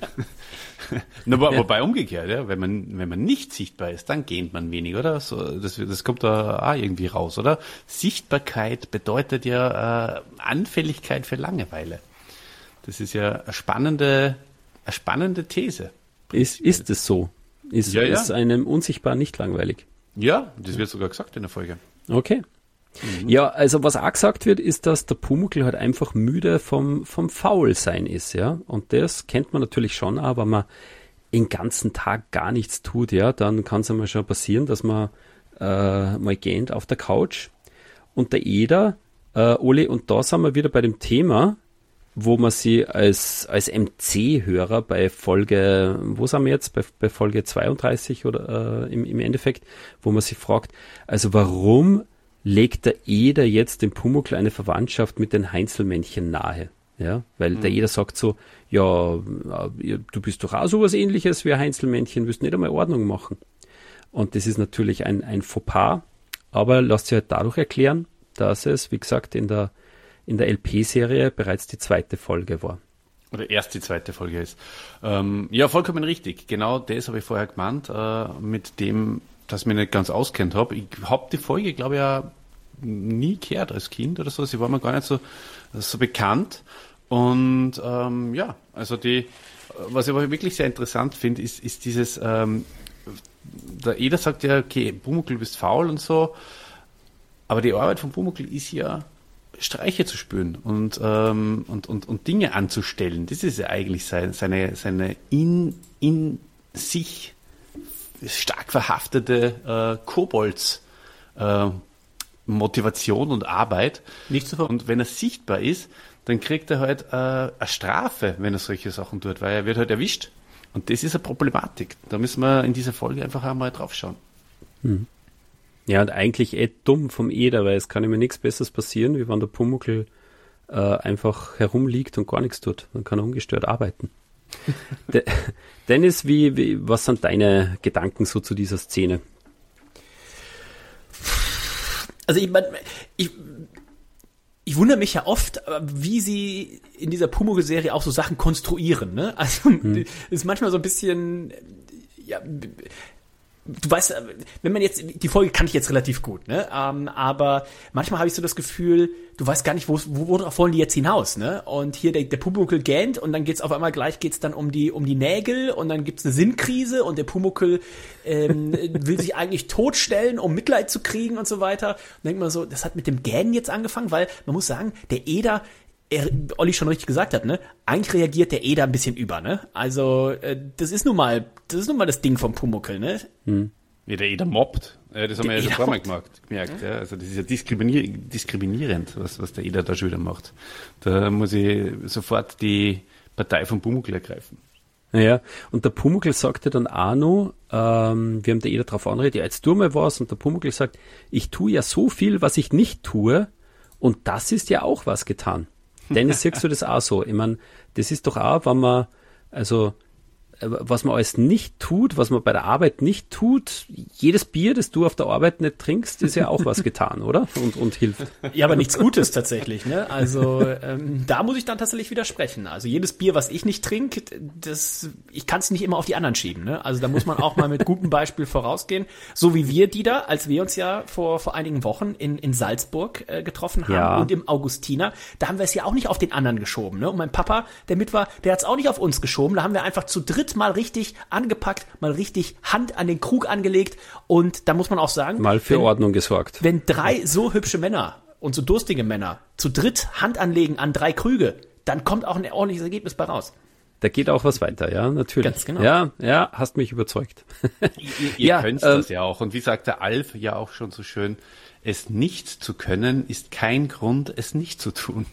Na, ja. Wobei umgekehrt, ja, wenn man, wenn man nicht sichtbar ist, dann gähnt man wenig, oder? So, das, das kommt da auch irgendwie raus, oder? Sichtbarkeit bedeutet ja äh, Anfälligkeit für Langeweile. Das ist ja eine spannende, eine spannende These. Ist, ist es so? Ist, ja, ja. ist einem Unsichtbar nicht langweilig? Ja, das wird sogar gesagt in der Folge. Okay. Mhm. Ja, also was auch gesagt wird, ist, dass der Pumuckl halt einfach müde vom, vom Faulsein ist, ja. Und das kennt man natürlich schon, aber wenn man den ganzen Tag gar nichts tut, ja, dann kann es einmal schon passieren, dass man äh, mal gähnt auf der Couch. Und der Eder, äh, Oli, und da sind wir wieder bei dem Thema, wo man sie als, als M C-Hörer bei Folge, wo sind wir jetzt? Bei, bei Folge zweiunddreißig oder äh, im, im Endeffekt, wo man sich fragt, also warum legt der Eder jetzt dem Pumuckl eine Verwandtschaft mit den Heinzelmännchen nahe? Ja, weil mhm. der Eder sagt so, ja, du bist doch auch sowas Ähnliches wie ein Heinzelmännchen, wirst nicht einmal Ordnung machen. Und das ist natürlich ein, ein Fauxpas, aber lasst sich halt dadurch erklären, dass es, wie gesagt, in der, in der L P-Serie bereits die zweite Folge war. Oder erst die zweite Folge ist. Ähm, ja, vollkommen richtig. Genau das habe ich vorher gemeint, äh, mit dem, dass ich mich nicht ganz auskennt habe. Ich habe die Folge, glaube ich, ja nie gehört als Kind oder so. Sie war mir gar nicht so, so bekannt. Und ähm, ja, also die, was ich aber wirklich sehr interessant finde, ist, ist dieses, ähm, der Eder sagt ja, okay, Pumuckl, du bist faul und so, aber die Arbeit von Pumuckl ist ja, Streiche zu spüren und, ähm, und, und, und Dinge anzustellen. Das ist ja eigentlich seine, seine, seine in, in sich stark verhaftete äh, Kobolds äh, Motivation und Arbeit. Nicht zu ver- und wenn er sichtbar ist, dann kriegt er halt äh, eine Strafe, wenn er solche Sachen tut, weil er wird halt erwischt. Und das ist eine Problematik. Da müssen wir in dieser Folge einfach einmal drauf schauen. Hm. Ja, und eigentlich eh dumm vom Eder, weil es kann immer nichts Besseres passieren, wie wenn der Pumuckl äh, einfach herumliegt und gar nichts tut. Dann kann er ungestört arbeiten. De- Dennis, wie, wie, was sind deine Gedanken so zu dieser Szene? Also ich meine, ich, ich wundere mich ja oft, wie sie in dieser Pumuckl-Serie auch so Sachen konstruieren. Ne? Also hm. ist manchmal so ein bisschen, ja, du weißt, wenn man jetzt, die Folge kannte ich jetzt relativ gut, ne? Ähm, aber manchmal habe ich so das Gefühl, du weißt gar nicht, wo, wo, worauf wollen die jetzt hinaus, ne? Und hier der, der Pumuckl gähnt und dann geht's auf einmal gleich geht's dann um die um die Nägel und dann gibt's eine Sinnkrise und der Pumuckl ähm, will sich eigentlich totstellen, um Mitleid zu kriegen und so weiter. Und denkt man so, das hat mit dem Gähnen jetzt angefangen, weil man muss sagen, der Eder, er, Olli schon richtig gesagt hat, ne? Eigentlich reagiert der Eder ein bisschen über, ne? Also, äh, das ist nun mal, das ist nun mal das Ding vom Pumuckl, ne? Hm. Ja, der Eder mobbt. Äh, das haben wir ja schon vorher mobbt. gemerkt. gemerkt ja. Also, das ist ja diskriminier- diskriminierend, was, was der Eder da schon wieder macht. Da muss ich sofort die Partei vom Pumuckl ergreifen. Naja, und der Pumuckl sagte dann auch noch, ähm, wir haben der Eder darauf anredet, ja, jetzt tu mal was, und der Pumuckl sagt, ich tue ja so viel, was ich nicht tue, und das ist ja auch was getan. Dennis, siehst du das auch so? Ich meine, das ist doch auch, wenn man, also, was man alles nicht tut, was man bei der Arbeit nicht tut, jedes Bier, das du auf der Arbeit nicht trinkst, ist ja auch was getan, oder? Und, und hilft. Ja, aber nichts Gutes tatsächlich, ne? Also ähm, da muss ich dann tatsächlich widersprechen. Also jedes Bier, was ich nicht trinke, das, ich kann es nicht immer auf die anderen schieben, ne? Also da muss man auch mal mit gutem Beispiel vorausgehen. So wie wir, die da, als wir uns ja vor vor einigen Wochen in in Salzburg äh, getroffen haben Ja. und im Augustiner, da haben wir es ja auch nicht auf den anderen geschoben, ne? Und mein Papa, der mit war, der hat es auch nicht auf uns geschoben. Da haben wir einfach zu dritt mal richtig angepackt, mal richtig Hand an den Krug angelegt und da muss man auch sagen, Mal für wenn, Ordnung gesorgt. wenn drei so hübsche Männer und so durstige Männer zu dritt Hand anlegen an drei Krüge, dann kommt auch ein ordentliches Ergebnis bei raus. Da geht auch was weiter, ja, natürlich. Ganz genau. Ja, ja, hast mich überzeugt. Ihr, ihr Ja, könnt ähm, das ja auch. Und wie sagt der Alf ja auch schon so schön, es nicht zu können, ist kein Grund, es nicht zu tun.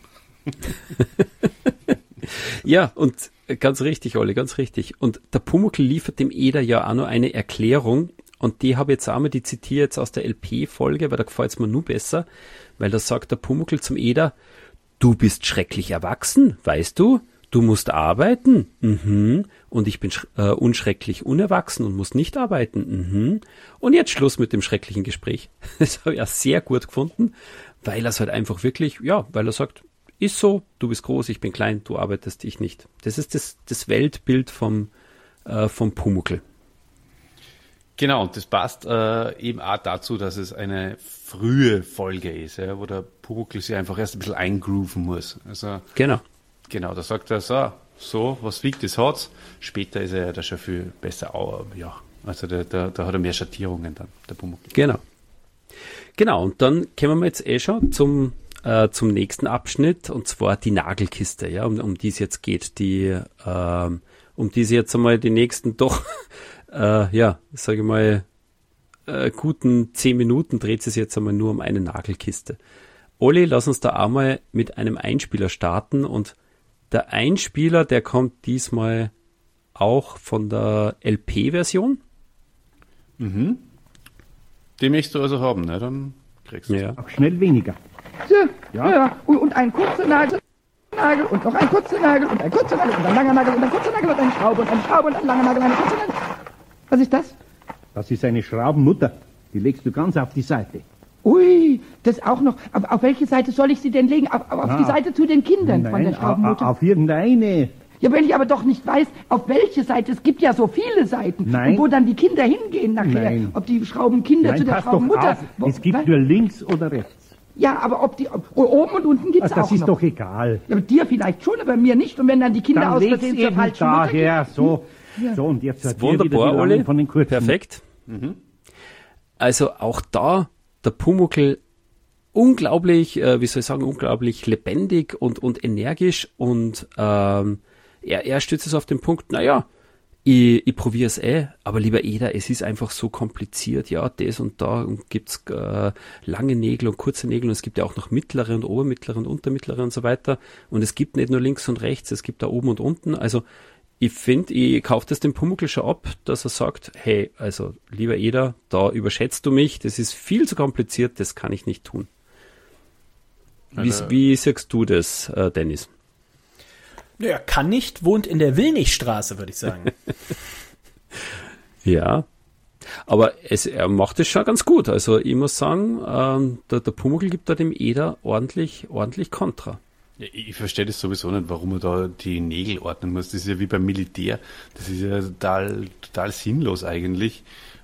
Ja, und ganz richtig, Olli, ganz richtig. Und der Pumuckl liefert dem Eder ja auch noch eine Erklärung, und die habe ich jetzt einmal, die zitiere jetzt aus der L P-Folge, weil da gefällt es mir nur besser, weil da sagt der Pumuckl zum Eder, du bist schrecklich erwachsen, weißt du? Du musst arbeiten. Mhm. Und ich bin sch- äh, unschrecklich unerwachsen und muss nicht arbeiten. Mhm. Und jetzt Schluss mit dem schrecklichen Gespräch. Das habe ich auch sehr gut gefunden, weil er es halt einfach wirklich, ja, weil er sagt, ist so, du bist groß, ich bin klein, du arbeitest, ich nicht. Das ist das, das Weltbild vom, äh, vom Pumuckl. Genau, und das passt äh, eben auch dazu, dass es eine frühe Folge ist, ja, wo der Pumuckl sich einfach erst ein bisschen eingrooven muss. Also Genau. genau, da sagt er so, so, was wiegt, das hat's. Später ist er ja da schon viel besser, auch, ja, also da, da, da hat er mehr Schattierungen dann, der Pumuckl. Genau. Genau, und dann kommen wir jetzt eh schon zum, äh, zum nächsten Abschnitt, und zwar die Nagelkiste, ja, um, um die es jetzt geht, die, ähm, um die es jetzt einmal die nächsten doch, äh, ja, sage ich mal, äh, guten zehn Minuten dreht es jetzt einmal nur um eine Nagelkiste. Olli, lass uns da einmal mit einem Einspieler starten, und der Einspieler, der kommt diesmal auch von der L P-Version. Mhm. Die möchtest du also haben, ne? Dann kriegst du Ja. Auch schnell weniger. So, ja, ja. Und, und ein kurzer Nagel, Nagel und noch ein kurzer Nagel und ein kurzer Nagel und ein langer Nagel und ein kurzer Nagel und eine Schraube und eine Schraube und ein langer Nagel und ein kurzer Nagel. Was ist das? Das ist eine Schraubenmutter. Die legst du ganz auf die Seite. Ui, das auch noch. Aber auf welche Seite soll ich sie denn legen? Auf, auf Ah. die Seite zu den Kindern von der Nein, Schraubenmutter? a- auf irgendeine. Ja, wenn ich aber doch nicht weiß, auf welche Seite, es gibt ja so viele Seiten, Nein. und wo dann die Kinder hingehen nachher, Nein. ob die Schraubenkinder zu Nein, der pass doch Schraubenmutter. auf. Wo- Es gibt was? nur links oder rechts. Ja, aber ob die, ob, oben und unten gibt's Ach, das auch ist noch. doch egal. Ja, aber dir vielleicht schon, aber mir nicht. Und wenn dann die Kinder Dann aus leg's Versehen zur eben falschen Mutter daher, gehen. so. Ja. So, und jetzt hört ihr Wunderbar, wieder die Langen Olli. von den Kurzen. Perfekt. Also auch da, der Pumuckl unglaublich, äh, wie soll ich sagen, unglaublich lebendig und, und energisch und ähm, er, er stützt es auf den Punkt, naja, ich, ich probiere es eh, aber lieber Eder, es ist einfach so kompliziert, ja, das und da und gibt's äh, lange Nägel und kurze Nägel und es gibt ja auch noch mittlere und obermittlere und untermittlere und so weiter und es gibt nicht nur links und rechts, es gibt da oben und unten, also ich finde, ich kaufe das dem Pumuckl schon ab, dass er sagt, hey, also lieber Eder, da überschätzt du mich, das ist viel zu kompliziert, das kann ich nicht tun. Wie, wie siehst du das, äh, Dennis? Naja, kann nicht, wohnt in der Willnichstraße, würde ich sagen. Ja, aber es, er macht es schon ganz gut. Also ich muss sagen, ähm, der, der Pumuckl gibt da dem Eder ordentlich, ordentlich Kontra. Ja, ich verstehe das sowieso nicht, warum man da die Nägel ordnen muss. Das ist ja wie beim Militär. Das ist ja total, total sinnlos eigentlich.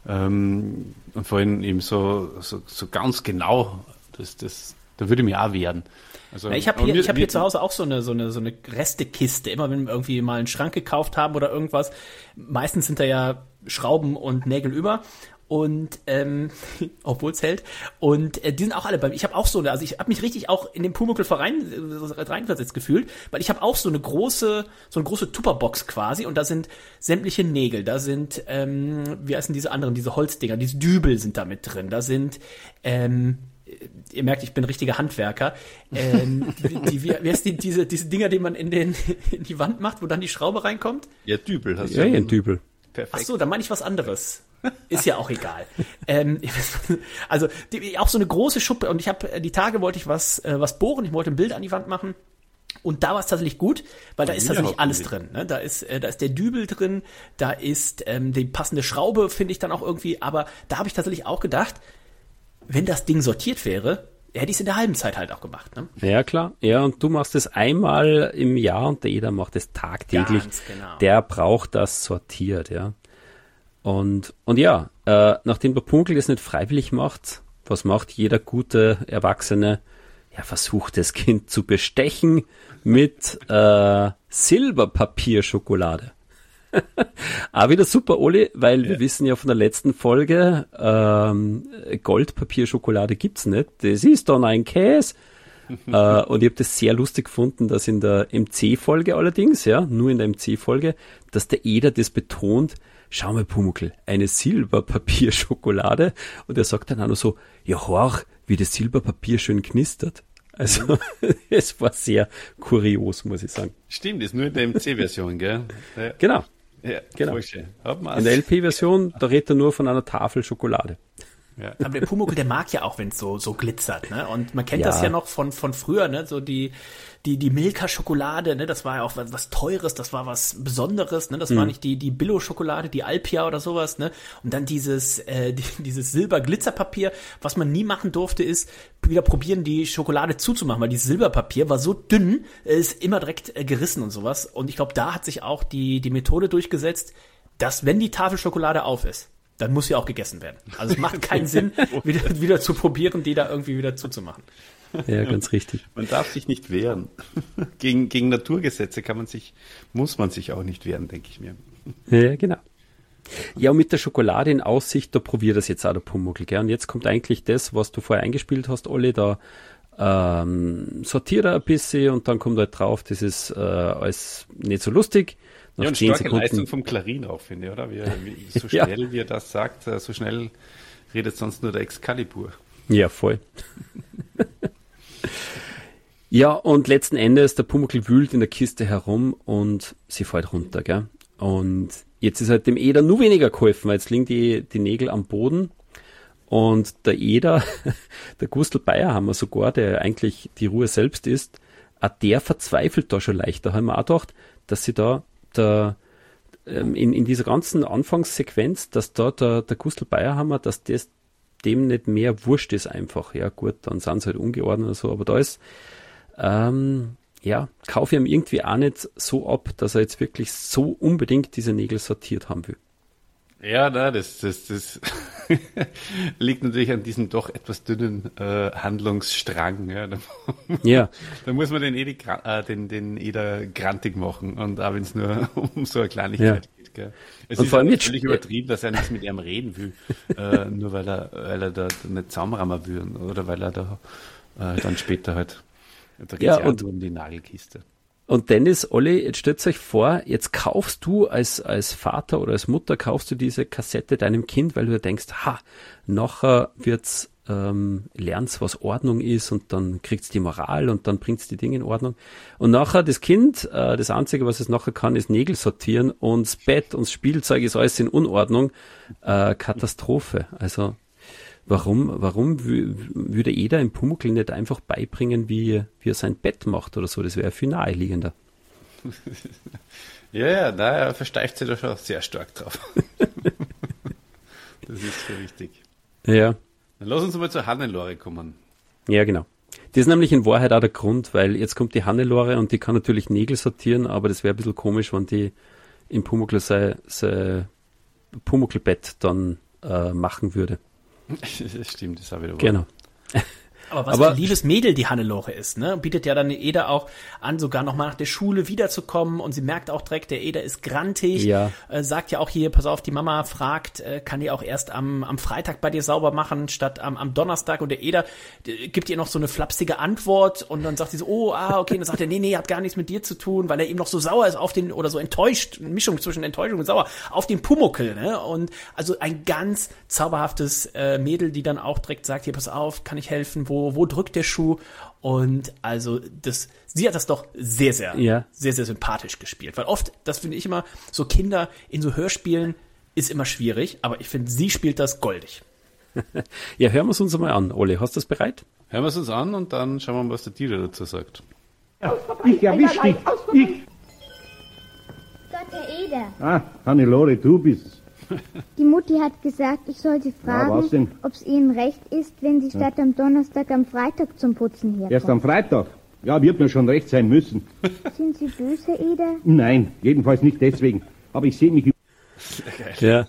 Ähm, und vor allem eben so, so, so ganz genau, das, das, da würde ich mich auch wehren. Also, Ja, ich habe hier, ich hab hier zu Hause auch so eine, so eine, so eine Restekiste. Immer wenn wir irgendwie mal einen Schrank gekauft haben oder irgendwas, meistens sind da ja Schrauben und Nägel über. Und ähm, obwohl es hält. Und äh, die sind auch alle bei mir. Ich habe auch so eine, also ich habe mich richtig auch in den Pumuckl rein, äh, reinversetzt gefühlt, weil ich habe auch so eine große, so eine große Tupperbox quasi und da sind sämtliche Nägel, da sind, ähm, wie heißen diese anderen, diese Holzdinger, diese Dübel sind da mit drin, da sind, ähm, ihr merkt, ich bin richtiger Handwerker, ähm, die, die, wie, wie heißt die, diese, diese Dinger, die man in, den, in die Wand macht, wo dann die Schraube reinkommt? Ja, Dübel hast du. Ja, ja, ein Dübel. Perfekt. Ach so, dann meine ich was anderes. Ist ja auch egal. ähm, also die, auch so eine große Schuppe und ich habe die Tage wollte ich was äh, was bohren, ich wollte ein Bild an die Wand machen und da war es tatsächlich gut, weil da ist Ja, tatsächlich alles hoffentlich. drin. Ne? Da ist äh, da ist der Dübel drin, da ist ähm, die passende Schraube finde ich dann auch irgendwie, aber da habe ich tatsächlich auch gedacht, wenn das Ding sortiert wäre, hätte ich es in der halben Zeit halt auch gemacht. Ne? Ja, klar. Ja, und du machst es einmal im Jahr und der Eder macht es tagtäglich. Ganz genau. Der braucht das sortiert, ja. Und, und ja, äh, nachdem der Pumuckl das nicht freiwillig macht, was macht jeder gute Erwachsene? Ja, versucht das Kind zu bestechen mit äh, Silberpapierschokolade. Aber wieder super, Oli, weil ja. wir wissen ja von der letzten Folge, ähm, Goldpapierschokolade gibt's nicht. Das ist dann ein Käse. äh, und ich habe das sehr lustig gefunden, dass in der M C-Folge allerdings, ja, nur in der M C-Folge, dass der Eder das betont, schau mal Pumuckl, eine Silberpapierschokolade. Und er sagt dann auch noch so, ja horch, wie das Silberpapier schön knistert. Also es war sehr kurios, muss ich sagen. Stimmt, ist nur in der M C-Version, gell? Ja. Genau. Ja, Genau. voll schön. Hat man In der L P-Version, da redet er nur von einer Tafel Schokolade. Ja. Aber der Pumuckl, der mag ja auch, wenn es so so glitzert, ne? Und man kennt Ja. das ja noch von von früher, ne? So die die die Milka-Schokolade, ne? Das war ja auch was, was Teures, das war was Besonderes, ne? Das Mhm. war nicht die die Billo-Schokolade, die Alpia oder sowas, ne? Und dann dieses äh, die, dieses Silber-Glitzerpapier, was man nie machen durfte, ist wieder probieren, die Schokolade zuzumachen, weil dieses Silberpapier war so dünn, äh, ist immer direkt äh, gerissen und sowas. Und ich glaube, da hat sich auch die die Methode durchgesetzt, dass wenn die Tafel Schokolade auf ist, dann muss sie auch gegessen werden. Also es macht keinen Sinn, wieder, wieder zu probieren, die da irgendwie wieder zuzumachen. Ja, ganz richtig. Man darf sich nicht wehren. gegen, gegen Naturgesetze kann man sich, muss man sich auch nicht wehren, denke ich mir. Ja, genau. Ja, und mit der Schokolade in Aussicht, da probiert das jetzt auch der Pumuckl, gell? Und jetzt kommt eigentlich das, was du vorher eingespielt hast, Olli, da ähm, sortiert er ein bisschen und dann kommt halt drauf, das ist äh, alles nicht so lustig. Nach Ja, und zehn starke Sekunden, Leistung vom Klarin auch, finde ich, oder? Wie, wie, so Ja. schnell wie er das sagt, so schnell redet sonst nur der Excalibur. Ja, voll. Ja, und letzten Endes, der Pumuckl wühlt in der Kiste herum und sie fällt runter, gell? Und jetzt ist halt dem Eder nur weniger geholfen, weil jetzt liegen die, die Nägel am Boden und der Eder, der Gustl Bayerhammer sogar, der eigentlich die Ruhe selbst ist, auch der verzweifelt da schon leicht. Da haben wir auch gedacht, dass sie da der, ähm, in, in dieser ganzen Anfangssequenz, dass da der, der Gustl Bayerhammer, dass das dem nicht mehr wurscht ist einfach. Ja gut, dann sind sie halt ungeordnet oder so, aber da ist, ähm, ja, kaufe ich ihm irgendwie auch nicht so ab, dass er jetzt wirklich so unbedingt diese Nägel sortiert haben will. Ja, na, das, das, das liegt natürlich an diesem doch etwas dünnen äh, Handlungsstrang. Ja. Da, Ja. da muss man den Edi, äh, den, den Eder grantig machen und auch wenn es nur um so eine Kleinigkeit Ja. geht. Gell. Es Und ist vor allem ja jetzt- völlig übertrieben, dass er nichts mit ihm reden will, äh, nur weil er, weil er da nicht zusammenrammen will oder weil er da äh, dann später halt, da geht Ja, es ja und- nur um die Nagelkiste. Und Dennis, Olli, jetzt stellt euch vor, jetzt kaufst du als, als Vater oder als Mutter, kaufst du diese Kassette deinem Kind, weil du dir denkst, ha, nachher wird's, ähm, lernt's, was Ordnung ist und dann kriegt's die Moral und dann bringt's die Dinge in Ordnung. Und nachher das Kind, äh, das Einzige, was es nachher kann, ist Nägel sortieren und das Bett und das Spielzeug ist alles in Unordnung. Äh, Katastrophe. Also, Warum, warum wü- würde jeder im Pumuckl nicht einfach beibringen, wie, wie er sein Bett macht oder so? Das wäre viel naheliegender. Ja, ja, da er versteift sich da schon sehr stark drauf. Das ist schon richtig. Ja, Dann lass uns mal zur Hannelore kommen. ja, genau. Das ist nämlich in Wahrheit auch der Grund, weil jetzt kommt die Hannelore und die kann natürlich Nägel sortieren, aber das wäre ein bisschen komisch, wenn die im Pumuckl sein, sein Pumuckl-Bett dann äh, machen würde. Das stimmt, das habe ich Genau. Aber was Aber- für ein liebes Mädel die Hannelore ist, ne? Bietet ja dann Eder auch an, sogar nochmal nach der Schule wiederzukommen und sie merkt auch direkt, der Eder ist grantig, Ja. äh, sagt ja auch hier, pass auf, die Mama fragt, äh, kann die auch erst am, am Freitag bei dir sauber machen, statt am, am Donnerstag und der Eder äh, gibt ihr noch so eine flapsige Antwort und dann sagt sie so, oh, ah, okay, und dann sagt er, nee, nee, hat gar nichts mit dir zu tun, weil er eben noch so sauer ist auf den, oder so enttäuscht, eine Mischung zwischen Enttäuschung und sauer, auf den Pumuckl, ne? Und also ein ganz zauberhaftes äh, Mädel, die dann auch direkt sagt, hier, pass auf, kann ich helfen, wo, wo drückt der Schuh? Und also das, sie hat das doch sehr, sehr, Ja. sehr, sehr sympathisch gespielt. Weil oft, das finde ich immer, so Kinder in so Hörspielen ist immer schwierig, aber ich finde, sie spielt das goldig. Ja, hören wir es uns mal an. Olli, hast du das bereit? Hören wir es uns an und dann schauen wir mal, was der Dieter dazu sagt. Ich erwisch dich. Ich. Gott, Herr Eder. Ah, Hannelore, du bist's. Die Mutti hat gesagt, ich sollte Ja, was denn? fragen, ob es Ihnen recht ist, wenn Sie statt am Donnerstag am Freitag zum Putzen Erst am herkommen. Freitag. Ja, wird mir schon recht sein müssen. Sind Sie böse, Herr Eder? Nein, jedenfalls nicht deswegen. Aber ich sehe mich... Ja.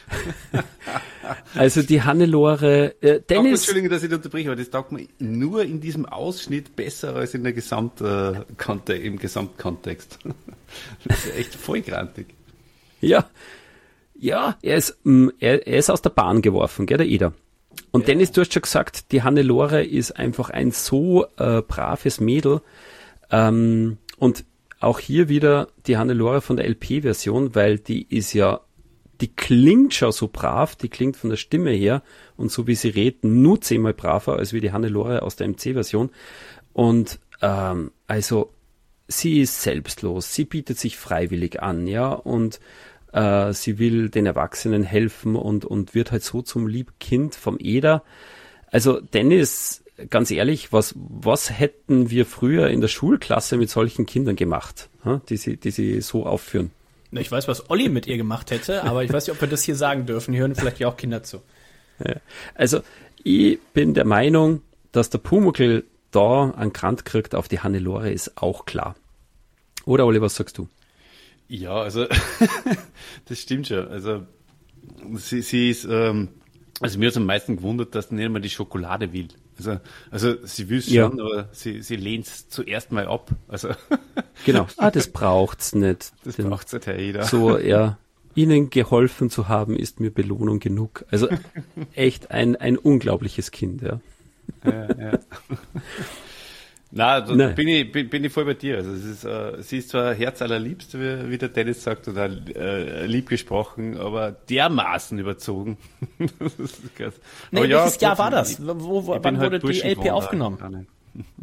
Also die Hannelore, äh, Auch, Dennis, Entschuldigung, dass ich dich unterbreche, aber das taugt mir nur in diesem Ausschnitt besser als in der Gesamt, äh, Konte, im Gesamtkontext. Das ist echt voll grantig. ja, ja, er ist, mh, er, er ist aus der Bahn geworfen, gell, der Eder. Und Dennis, du hast schon gesagt, die Hannelore ist einfach ein so äh, braves Mädel. Ähm, und auch hier wieder die Hannelore von der L P-Version, weil die ist ja, die klingt schon so brav, die klingt von der Stimme her und so wie sie redet, nur zehnmal braver als wie die Hannelore aus der M C-Version. Und ähm, also sie ist selbstlos, sie bietet sich freiwillig an, ja, und äh, sie will den Erwachsenen helfen und, und wird halt so zum Liebkind vom Eder. Also Dennis, ganz ehrlich, was, was hätten wir früher in der Schulklasse mit solchen Kindern gemacht, hm, die sie, die sie so aufführen? Na, ich weiß, was Olli mit ihr gemacht hätte, aber ich weiß nicht, ob wir das hier sagen dürfen. Hier hören vielleicht ja auch Kinder zu. Also ich bin der Meinung, dass der Pumuckl da einen Grant kriegt auf die Hannelore, ist auch klar. Oder Olli, was sagst du? Ja, also das stimmt schon. Also sie, sie ist, ähm, also mir hat es am meisten gewundert, dass sie nicht einmal die Schokolade will. Also, also sie will es Ja. schon, aber sie, sie lehnt es zuerst mal ab. Also Genau. Ah, das braucht's nicht. das Den- braucht halt jeder. So, ja, ihnen geholfen zu haben, ist mir Belohnung genug. Also echt ein, ein unglaubliches Kind, ja. Ja, ja. Na, da Nein. bin ich, bin, bin ich voll bei dir. Also es ist, äh, sie ist zwar herzallerliebst, wie, wie der Dennis sagt, oder äh, lieb gesprochen, aber dermaßen überzogen. Das ist krass. Nee, Aber welches Jahr war trotzdem, das? Wo, wo, ich wann bin halt wurde die L P Burschenfrau, aufgenommen? gar nicht.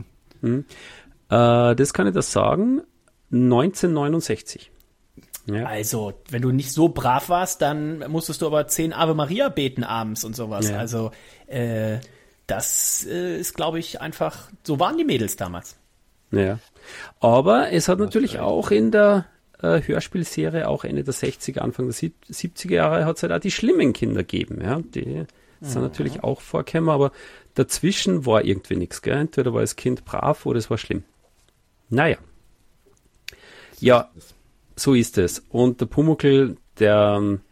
Äh, das kann ich das sagen. neunzehnhundertneunundsechzig. Ja. Also, wenn du nicht so brav warst, dann musstest du aber zehn Ave Maria beten abends und sowas. Ja. Also, äh, das äh, ist, glaube ich, einfach, so waren die Mädels damals. Ja. Aber es hat natürlich auch in der äh, Hörspielserie, auch Ende der sechziger, Anfang der sieb- siebziger Jahre, hat es halt auch die schlimmen Kinder gegeben. Ja? Die sind natürlich auch vorgekommen, aber dazwischen war irgendwie nichts. Gell? Entweder war das Kind brav oder es war schlimm. Naja. Ja, so ist es. Und der Pumuckl, der,